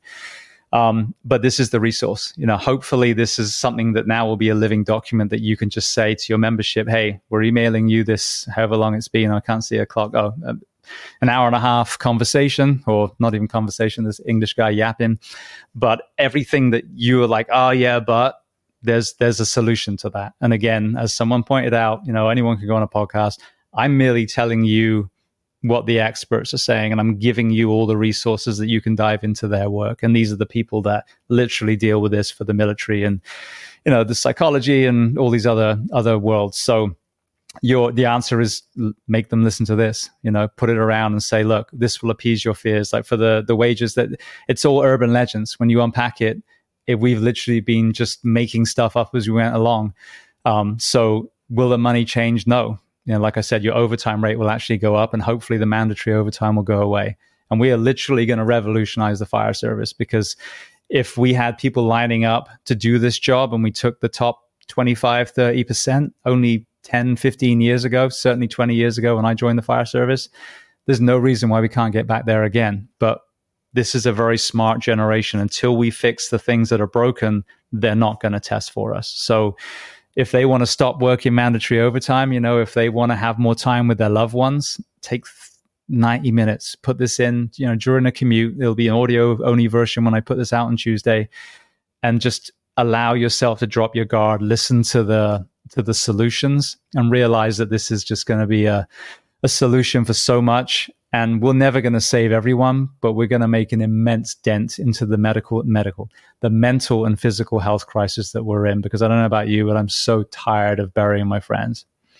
Um, but this is the resource. You know, hopefully this is something that now will be a living document that you can just say to your membership, hey, we're emailing you this, however long it's been. I can't see a clock. Oh, uh, an hour and a half conversation, or not even conversation, this English guy yapping, but everything that you are like, oh yeah, but there's, there's a solution to that. And again, as someone pointed out, you know, anyone can go on a podcast. I'm merely telling you what the experts are saying, and I'm giving you all the resources that you can dive into their work. And these are the people that literally deal with this for the military and, you know, the psychology and all these other, other worlds. So Your the answer is make them listen to this, you know, put it around and say, look, this will appease your fears. Like for the the wages, that it's all urban legends. When you unpack it, it we've literally been just making stuff up as we went along. Um, so will the money change? No. You know, like I said, your overtime rate will actually go up, and hopefully the mandatory overtime will go away. And we are literally going to revolutionize the fire service, because if we had people lining up to do this job and we took the top twenty-five, thirty percent, only ten, fifteen years ago, certainly twenty years ago when I joined the fire service, there's no reason why we can't get back there again. But this is a very smart generation. Until we fix the things that are broken, they're not going to test for us. So if they want to stop working mandatory overtime, you know, if they want to have more time with their loved ones, take ninety minutes, put this in, you know, during a commute. There'll be an audio only version when I put this out on Tuesday, and just allow yourself to drop your guard, listen to the to the solutions, and realize that this is just going to be a, a solution for so much. And we're never going to save everyone, but we're going to make an immense dent into the medical, medical, the mental and physical health crisis that we're in. Because I don't know about you, but I'm so tired of burying my friends.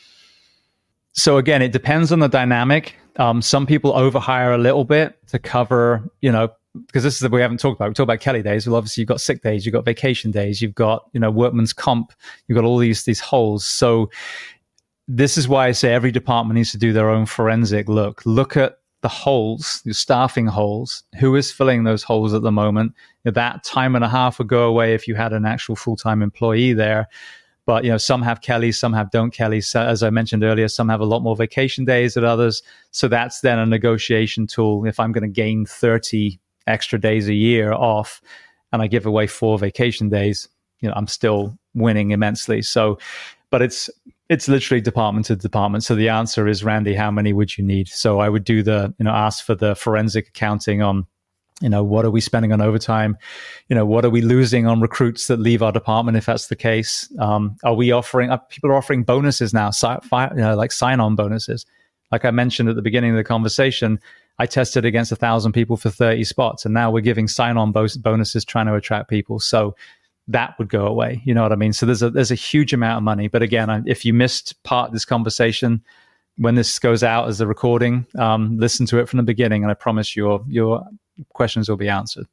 So again, it depends on the dynamic. Um, some people overhire a little bit to cover, you know, because this is what we haven't talked about. We talk about Kelly days. Well, obviously you've got sick days, you've got vacation days, you've got, you know, workman's comp, you've got all these, these holes. So this is why I say every department needs to do their own forensic look. Look at the holes, your staffing holes. Who is filling those holes at the moment? That time and a half would go away if you had an actual full-time employee there. But, you know, some have Kelly, some have don't Kelly. So, as I mentioned earlier, some have a lot more vacation days than others. So that's then a negotiation tool. If I'm going to gain thirty extra days a year off and I give away four vacation days, you know, I'm still winning immensely. So, but it's, it's literally department to department. So the answer is, Randy, how many would you need? So I would do the, you know, ask for the forensic accounting on, you know, what are we spending on overtime? You know, what are we losing on recruits that leave our department if that's the case? Um, are we offering, uh, people are offering bonuses now, si- fi- you know, like sign-on bonuses. Like I mentioned at the beginning of the conversation, I tested against a thousand people for thirty spots, and now we're giving sign-on bo- bonuses trying to attract people. So that would go away. You know what I mean? So there's a there's a huge amount of money. But again, if you missed part of this conversation, when this goes out as a recording, um, listen to it from the beginning, and I promise your your questions will be answered.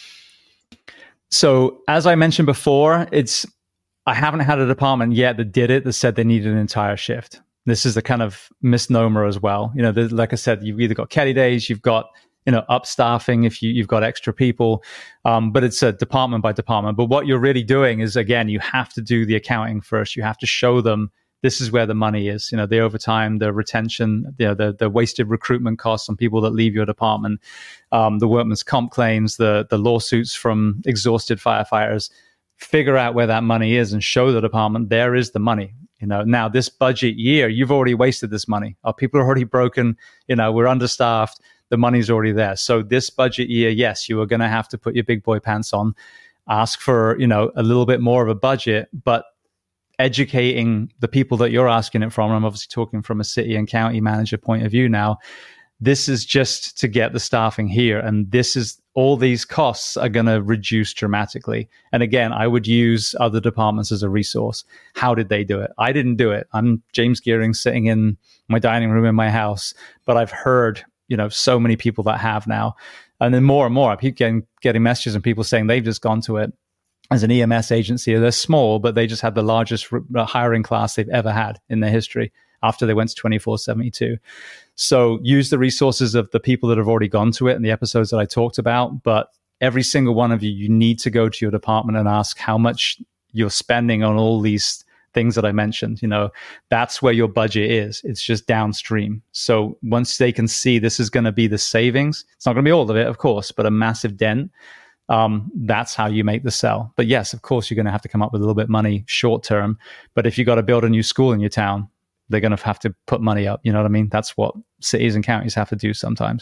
So as I mentioned before, it's I haven't had a department yet that did it that said they needed an entire shift. This is a kind of misnomer as well. You know, like I said, you've either got Kelly days, you've got, you know, upstaffing if you, you've got extra people, um, but it's a department by department. But what you're really doing is, again, you have to do the accounting first. You have to show them this is where the money is. You know, the overtime, the retention, you know, the the wasted recruitment costs on people that leave your department, um, the workman's comp claims, the the lawsuits from exhausted firefighters. Figure out where that money is and show the department there is the money. You know, now this budget year, you've already wasted this money. Our people are already broken. You know, we're understaffed. The money's already there. So this budget year, yes, you are going to have to put your big boy pants on, ask for, you know, a little bit more of a budget, but educating the people that you're asking it from. I'm obviously talking from a city and county manager point of view now. This is just to get the staffing here. And this is all these costs are going to reduce dramatically. And again, I would use other departments as a resource. How did they do it? I didn't do it. I'm James Gearing sitting in my dining room in my house, but I've heard, you know, so many people that have now. And then more and more, I keep getting, getting messages and people saying they've just gone to it as an E M S agency. They're small, but they just had the largest hiring class they've ever had in their history after they went to twenty-four seventy-two. So use the resources of the people that have already gone to it in the episodes that I talked about. But every single one of you, you need to go to your department and ask how much you're spending on all these things that I mentioned. You know, that's where your budget is. It's just downstream. So once they can see this is going to be the savings, it's not going to be all of it, of course, but a massive dent. Um, that's how you make the sell. But yes, of course, you're going to have to come up with a little bit of money short term. But if you got to build a new school in your town, they're going to have to put money up. You know what I mean? That's what cities and counties have to do sometimes.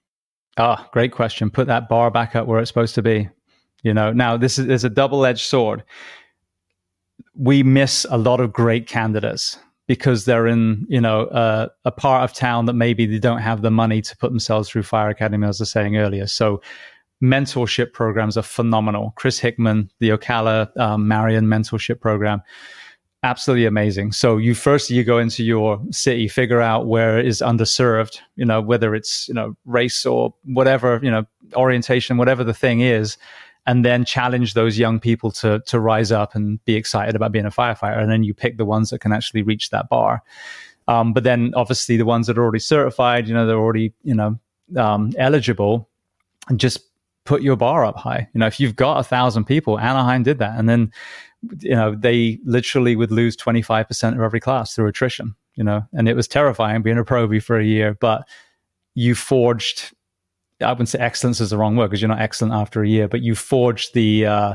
Ah, great question. Put that bar back up where it's supposed to be. You know, now this is, is a double-edged sword. We miss a lot of great candidates because they're in, you know, uh, a part of town that maybe they don't have the money to put themselves through fire academy, as I was saying earlier. So mentorship programs are phenomenal. Chris Hickman, the Ocala um, Marion mentorship program, absolutely amazing. So you first, you go into your city, figure out where it is underserved, you know, whether it's, you know, race or whatever, you know, orientation, whatever the thing is, and then challenge those young people to to rise up and be excited about being a firefighter. And then you pick the ones that can actually reach that bar. Um, but then obviously the ones that are already certified, you know, they're already, you know, um, eligible, and just put your bar up high. You know, if you've got a thousand people, Anaheim did that. And then, you know, they literally would lose twenty-five percent of every class through attrition, you know, and it was terrifying being a Proby for a year, but you forged, I wouldn't say excellence is the wrong word because you're not excellent after a year, but you forged the, uh,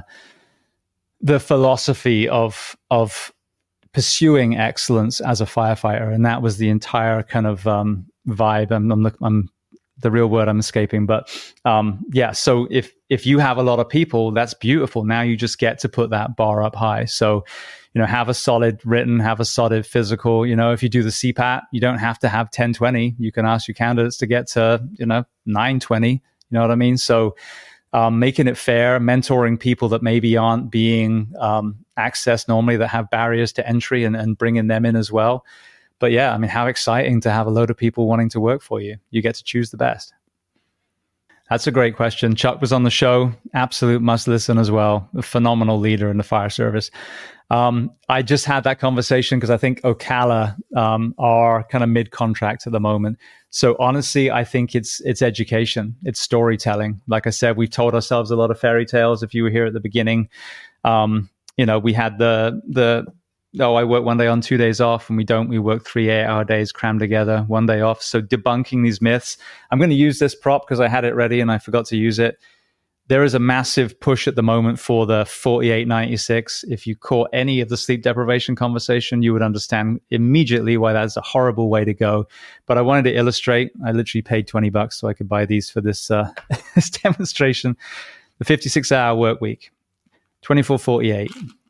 the philosophy of, of pursuing excellence as a firefighter. And that was the entire kind of, um, vibe. I'm, I'm, I'm the real word I'm escaping, but um, yeah. So if if you have a lot of people, that's beautiful. Now you just get to put that bar up high. So, you know, have a solid written, have a solid physical. You know, if you do the C PAT, you don't have to have ten twenty. You can ask your candidates to get to, you know, nine twenty. You know what I mean? So um, making it fair, mentoring people that maybe aren't being um, accessed normally, that have barriers to entry, and, and bringing them in as well. But yeah, I mean, how exciting to have a load of people wanting to work for you. You get to choose the best. That's a great question. Chuck was on the show. Absolute must listen as well. A phenomenal leader in the fire service. Um, I just had that conversation because I think Ocala um, are kind of mid-contract at the moment. So honestly, I think it's it's education. It's storytelling. Like I said, we've told ourselves a lot of fairy tales. If you were here at the beginning, um, you know, we had the the oh, I work one day on, two days off, and we don't. We work three eight-hour days crammed together, one day off. So debunking these myths. I'm going to use this prop because I had it ready and I forgot to use it. There is a massive push at the moment for the forty-eight ninety-six. If you caught any of the sleep deprivation conversation, you would understand immediately why that's a horrible way to go. But I wanted to illustrate. I literally paid twenty bucks so I could buy these for this, uh, this demonstration. The fifty-six hour work week, twenty-four forty-eight.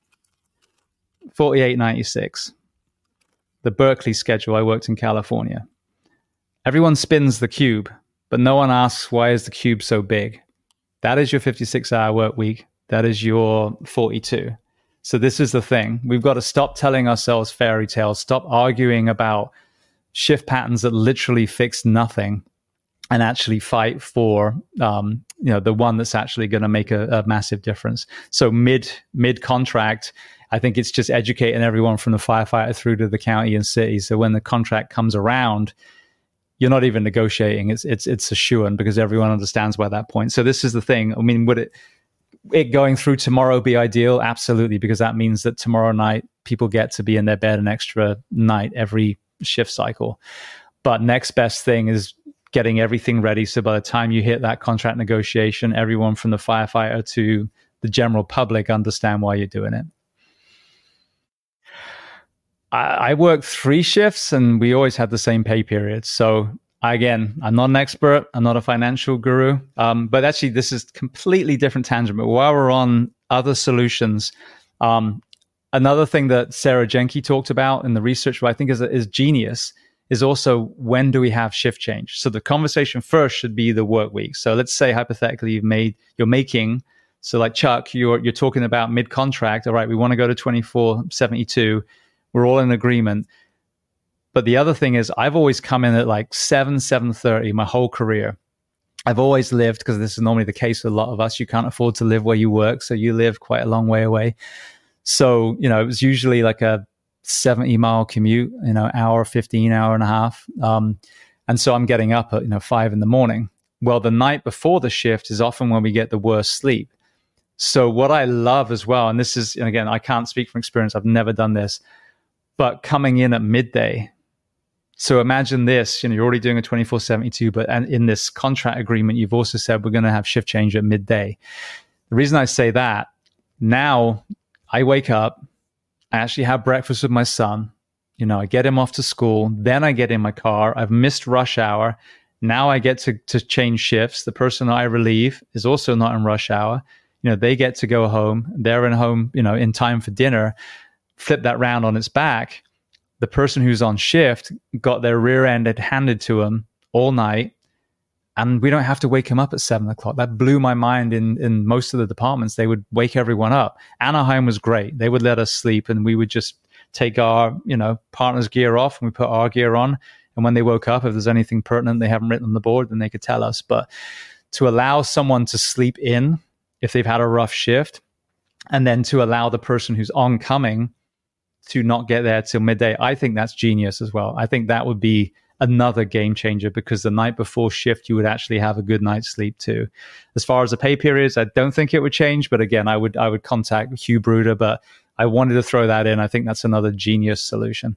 forty-eight ninety-six. The Berkeley schedule. I worked in California. Everyone spins the cube, but no one asks, why is the cube so big? That is your fifty-six hour work week. That is your forty-two. So this is the thing. We've got to stop telling ourselves fairy tales. Stop arguing about shift patterns that literally fix nothing and actually fight for um, you know the one that's actually going to make a, a massive difference. So mid mid contract, I think it's just educating everyone from the firefighter through to the county and city. So when the contract comes around, you're not even negotiating. It's it's it's a shoo-in because everyone understands by that point. So this is the thing. I mean, would it it going through tomorrow be ideal? Absolutely, because that means that tomorrow night people get to be in their bed an extra night every shift cycle. But next best thing is getting everything ready. So by the time you hit that contract negotiation, everyone from the firefighter to the general public understand why you're doing it. I, I worked three shifts and we always had the same pay period. So again, I'm not an expert. I'm not a financial guru. Um, but actually, this is completely different tangent. But while we're on other solutions, um, another thing that Sarah Jenke talked about in the research, what I think is, is genius, is also when do we have shift change? So the conversation first should be the work week. So let's say hypothetically you've made, you're making, so like Chuck, you're you're talking about mid-contract. All right, we want to go to twenty-four seventy-two. We're all in agreement. But the other thing is I've always come in at like seven, seven thirty my whole career. I've always lived, because this is normally the case with a lot of us, you can't afford to live where you work. So you live quite a long way away. So, you know, it was usually like a seventy mile commute, you know, hour, fifteen, hour and a half. Um, and so I'm getting up at, you know, five in the morning. Well, the night before the shift is often when we get the worst sleep. So what I love as well, and this is, and again, I can't speak from experience, I've never done this, but coming in at midday. So imagine this, you know, you're already doing a twenty-four seventy-two, but and in this contract agreement, you've also said we're going to have shift change at midday. The reason I say that, now I wake up, I actually have breakfast with my son. You know, I get him off to school. Then I get in my car. I've missed rush hour. Now I get to, to change shifts. The person I relieve is also not in rush hour. You know, they get to go home. They're in home, you know, in time for dinner. Flip that round on its back. The person who's on shift got their rear end handed to them all night. And we don't have to wake him up at seven o'clock. That blew my mind. In, in most of the departments, they would wake everyone up. Anaheim was great. They would let us sleep and we would just take our, you know, partner's gear off and we put our gear on. And when they woke up, if there's anything pertinent they haven't written on the board, then they could tell us. But to allow someone to sleep in if they've had a rough shift, and then to allow the person who's oncoming to not get there till midday, I think that's genius as well. I think that would be another game changer, because the night before shift, you would actually have a good night's sleep too. As far as the pay periods, I don't think it would change. But again, I would I would contact Hugh Bruder, but I wanted to throw that in. I think that's another genius solution.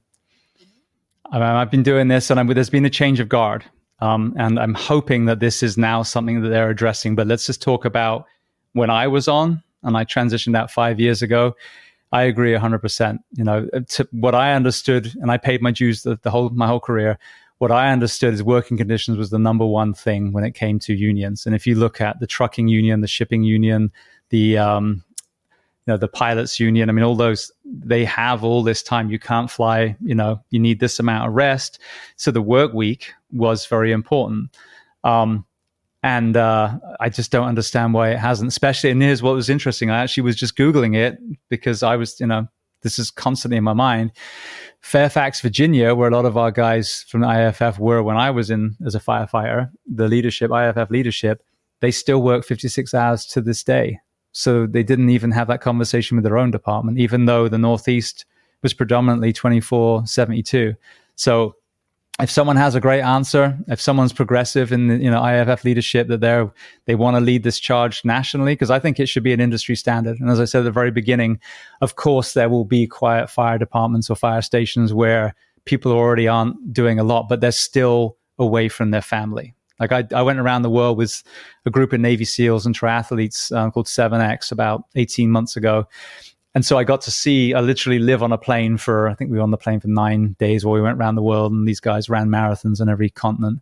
I mean, I've been doing this, and I'm, there's been a change of guard. Um, and I'm hoping that this is now something that they're addressing. But let's just talk about when I was on, and I transitioned out five years ago. I agree one hundred percent. You know, to what I understood, and I paid my dues the, the whole my whole career. What I understood is working conditions was the number one thing when it came to unions. And if you look at the trucking union, the shipping union, the um, you know, the pilots union, I mean, all those, they have all this time. You can't fly. You know, you need this amount of rest. So the work week was very important. Um, And uh, I just don't understand why it hasn't, especially, and here's what was interesting. I actually was just Googling it because I was, you know, this is constantly in my mind. Fairfax, Virginia, where a lot of our guys from the I A F F were when I was in as a firefighter, the leadership, I A F F leadership, they still work fifty-six hours to this day. So they didn't even have that conversation with their own department, even though the Northeast was predominantly twenty-four seventy-two. So if someone has a great answer, if someone's progressive in the, you know, I A F F leadership, that they're, they want to lead this charge nationally, because I think it should be an industry standard. And as I said at the very beginning, of course, there will be quiet fire departments or fire stations where people already aren't doing a lot, but they're still away from their family. Like I, I went around the world with a group of Navy SEALs and triathletes um, called seven X about eighteen months ago. And so I got to see, I literally live on a plane for, I think we were on the plane for nine days while we went around the world, and these guys ran marathons on every continent.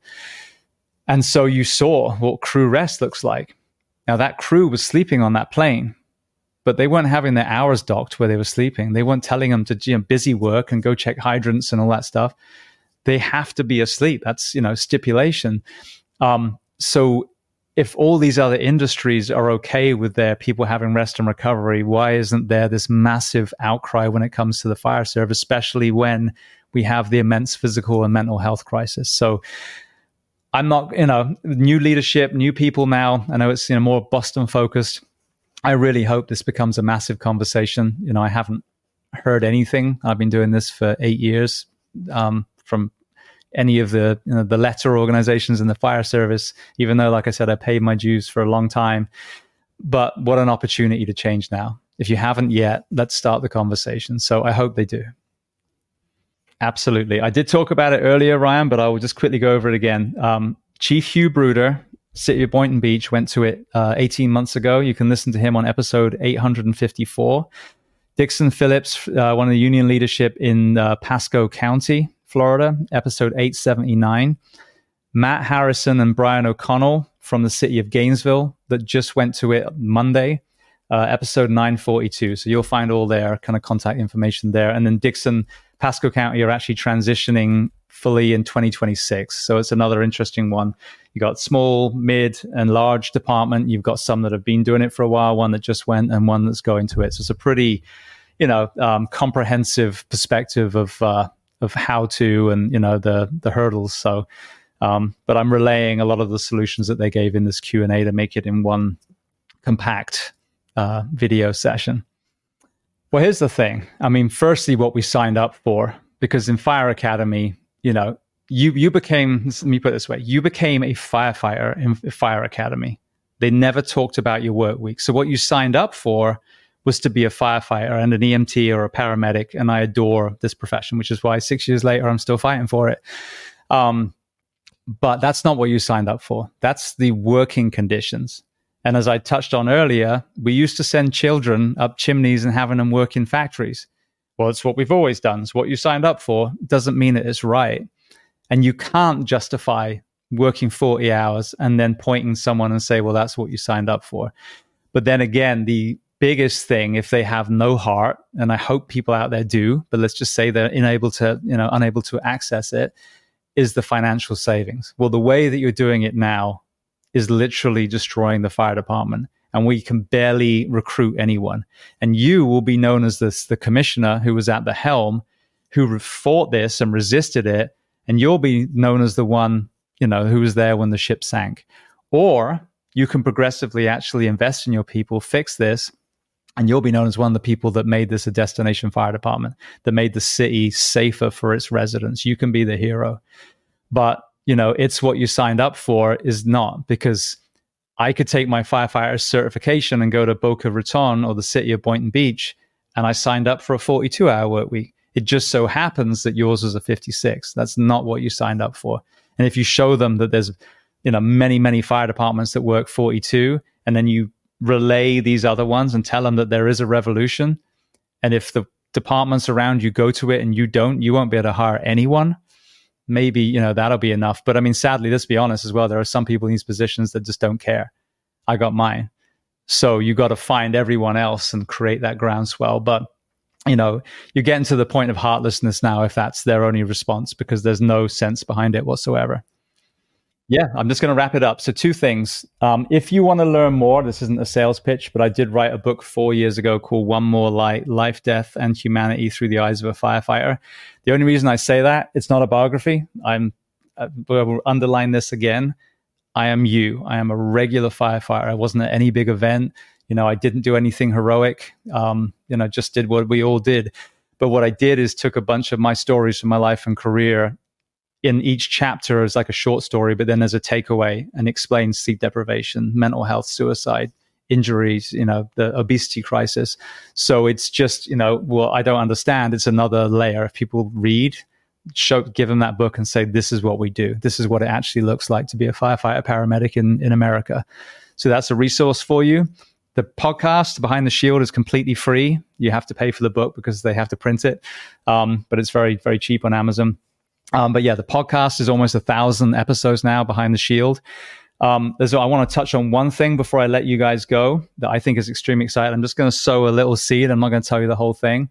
And so you saw what crew rest looks like. Now that crew was sleeping on that plane, but they weren't having their hours docked where they were sleeping. They weren't telling them to, you know, busy work and go check hydrants and all that stuff. They have to be asleep. That's, you know, stipulation. Um, so if all these other industries are okay with their people having rest and recovery, why isn't there this massive outcry when it comes to the fire service, especially when we have the immense physical and mental health crisis. So I'm not, you know, new leadership, new people now. I know it's, you know, more Boston focused. I really hope this becomes a massive conversation. You know, I haven't heard anything. I've been doing this for eight years um, from any of the, you know, the letter organizations in the fire service, even though, like I said, I paid my dues for a long time. But what an opportunity to change now. If you haven't yet, let's start the conversation. So I hope they do. Absolutely. I did talk about it earlier, Ryan, but I will just quickly go over it again. Um, Chief Hugh Bruder, City of Boynton Beach, went to it uh, eighteen months ago. You can listen to him on episode eight hundred fifty-four. Dixon Phillips, uh, one of the union leadership in uh, Pasco County, Florida, episode eight seventy-nine. Matt Harrison and Brian O'Connell from the city of Gainesville that just went to it Monday, uh, episode nine forty-two. So you'll find all their kind of contact information there. And then Dixon, Pasco County are actually transitioning fully in twenty twenty-six. So it's another interesting one. You got small, mid, and large department. You've got some that have been doing it for a while, one that just went, and one that's going to it. So it's a pretty, you know, um, comprehensive perspective of uh, of how to and, you know, the the hurdles. So, um, but I'm relaying a lot of the solutions that they gave in this Q and A to make it in one compact uh, video session. Well, here's the thing. I mean, firstly, what we signed up for, because in Fire Academy, you know, you you became, let me put it this way, you became a firefighter in Fire Academy. They never talked about your work week. So what you signed up for was to be a firefighter and an E M T or a paramedic. And I adore this profession, which is why six years later, I'm still fighting for it. Um, but that's not what you signed up for. That's the working conditions. And as I touched on earlier, we used to send children up chimneys and having them work in factories. Well, it's what we've always done. It's what you signed up for. Doesn't mean that it's right. And you can't justify working forty hours and then pointing someone and say, well, that's what you signed up for. But then again, the biggest thing, if they have no heart, and I hope people out there do, but let's just say they're unable to, you know, unable to access it, is the financial savings. Well, the way that you're doing it now is literally destroying the fire department, and we can barely recruit anyone. And you will be known as this, the commissioner who was at the helm, who fought this and resisted it, and you'll be known as the one, you know, who was there when the ship sank. Or you can progressively actually invest in your people, fix this, and you'll be known as one of the people that made this a destination fire department, that made the city safer for its residents. You can be the hero. But you know, it's what you signed up for is not, because I could take my firefighter certification and go to Boca Raton or the city of Boynton Beach, and I signed up for a forty-two hour work week. It just so happens that yours was a fifty-six. That's not what you signed up for. And if you show them that there's, you know, many, many fire departments that work forty-two, and then you relay these other ones and tell them that there is a revolution, and if the departments around you go to it and you don't, you won't be able to hire anyone. Maybe, you know, that'll be enough. But I mean, sadly, let's be honest as well, there are some people in these positions that just don't care. I got mine. So you got to find everyone else and create that groundswell. But, you know, you're getting to the point of heartlessness now if that's their only response, because there's no sense behind it whatsoever. Yeah, I'm just going to wrap it up. So two things. Um, if you want to learn more, this isn't a sales pitch, but I did write a book four years ago called One More Light, Life, Death, and Humanity Through the Eyes of a Firefighter. The only reason I say that, it's not a biography. I'm, I will underline this again. I am you. I am a regular firefighter. I wasn't at any big event. You know, I didn't do anything heroic. Um, you know, just did what we all did. But what I did is took a bunch of my stories from my life and career in each chapter as like a short story, but then as a takeaway, and explains sleep deprivation, mental health, suicide, injuries, you know, the obesity crisis. So it's just, you know, well, I don't understand. It's another layer. If people read, show, give them that book and say, this is what we do. This is what it actually looks like to be a firefighter paramedic in, in America. So that's a resource for you. The podcast Behind the Shield is completely free. You have to pay for the book because they have to print it. Um, but it's very, very cheap on Amazon. Um, but yeah, the podcast is almost a thousand episodes now, Behind the Shield. Um, there's, I want to touch on one thing before I let you guys go that I think is extremely exciting. I'm just going to sow a little seed. I'm not going to tell you the whole thing.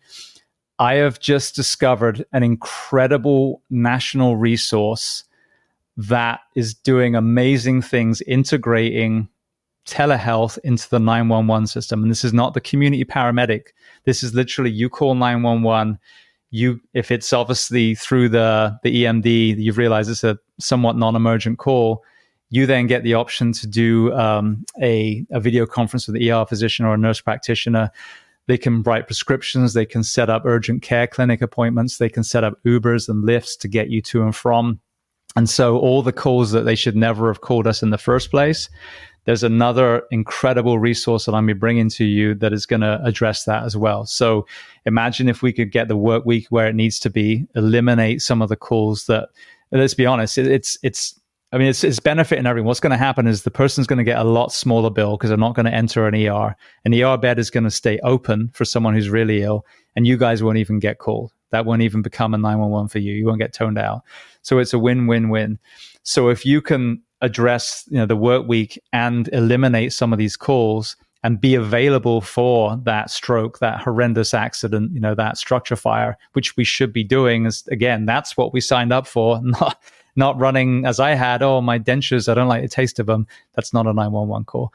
I have just discovered an incredible national resource that is doing amazing things, integrating telehealth into the nine one one system. And this is not the community paramedic. This is literally, you call nine one one, you, if it's obviously through the, the E M D, you've realized it's a somewhat non-emergent call, you then get the option to do um, a, a video conference with the E R physician or a nurse practitioner. They can write prescriptions. They can set up urgent care clinic appointments. They can set up Ubers and Lyfts to get you to and from. And so all the calls that they should never have called us in the first place, there's another incredible resource that I'm be bringing to you that is going to address that as well. So imagine if we could get the work week where it needs to be, eliminate some of the calls that, let's be honest, it, it's, it's, I mean, it's, it's benefiting everyone. What's going to happen is the person's going to get a lot smaller bill because they're not going to enter an E R. An E R bed is going to stay open for someone who's really ill, and you guys won't even get called. That won't even become a nine one one for you. You won't get toned out. So it's a win-win-win. So if you can address, you know, the work week and eliminate some of these calls and be available for that stroke, that horrendous accident, you know, that structure fire, which we should be doing, is, again, that's what we signed up for, not not running as I had, oh, my dentures, I don't like the taste of them. That's not a nine one one call.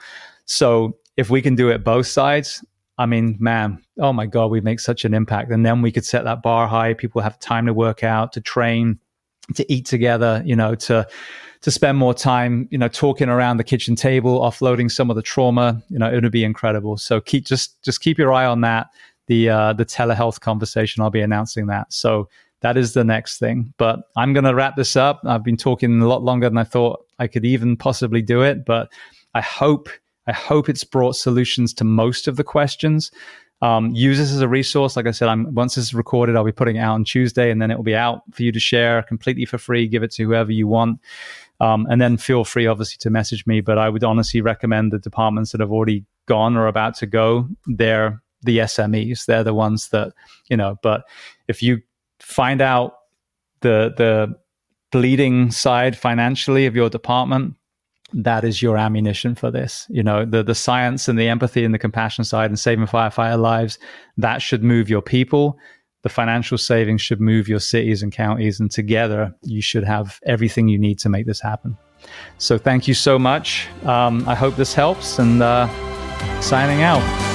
So if we can do it both sides, I mean, man, oh my God, we make such an impact. And then we could set that bar high. People have time to work out, to train, to eat together, you know, to to spend more time, you know, talking around the kitchen table, offloading some of the trauma. You know, it would be incredible. So keep just just keep your eye on that. The uh, the telehealth conversation, I'll be announcing that. So that is the next thing. But I'm going to wrap this up. I've been talking a lot longer than I thought I could even possibly do it. But I hope I hope it's brought solutions to most of the questions. Um, use this as a resource. Like I said, I'm once this is recorded, I'll be putting it out on Tuesday, and then it will be out for you to share completely for free. Give it to whoever you want. Um, and then feel free, obviously, to message me. But I would honestly recommend the departments that have already gone or about to go. They're the S M Es. They're the ones that, you know, but if you find out the the bleeding side financially of your department, that is your ammunition for this. You know, the the science and the empathy and the compassion side and saving firefighter lives, that should move your people. The financial savings should move your cities and counties, and together you should have everything you need to make this happen. So thank you so much. Um, I hope this helps, and uh, signing out.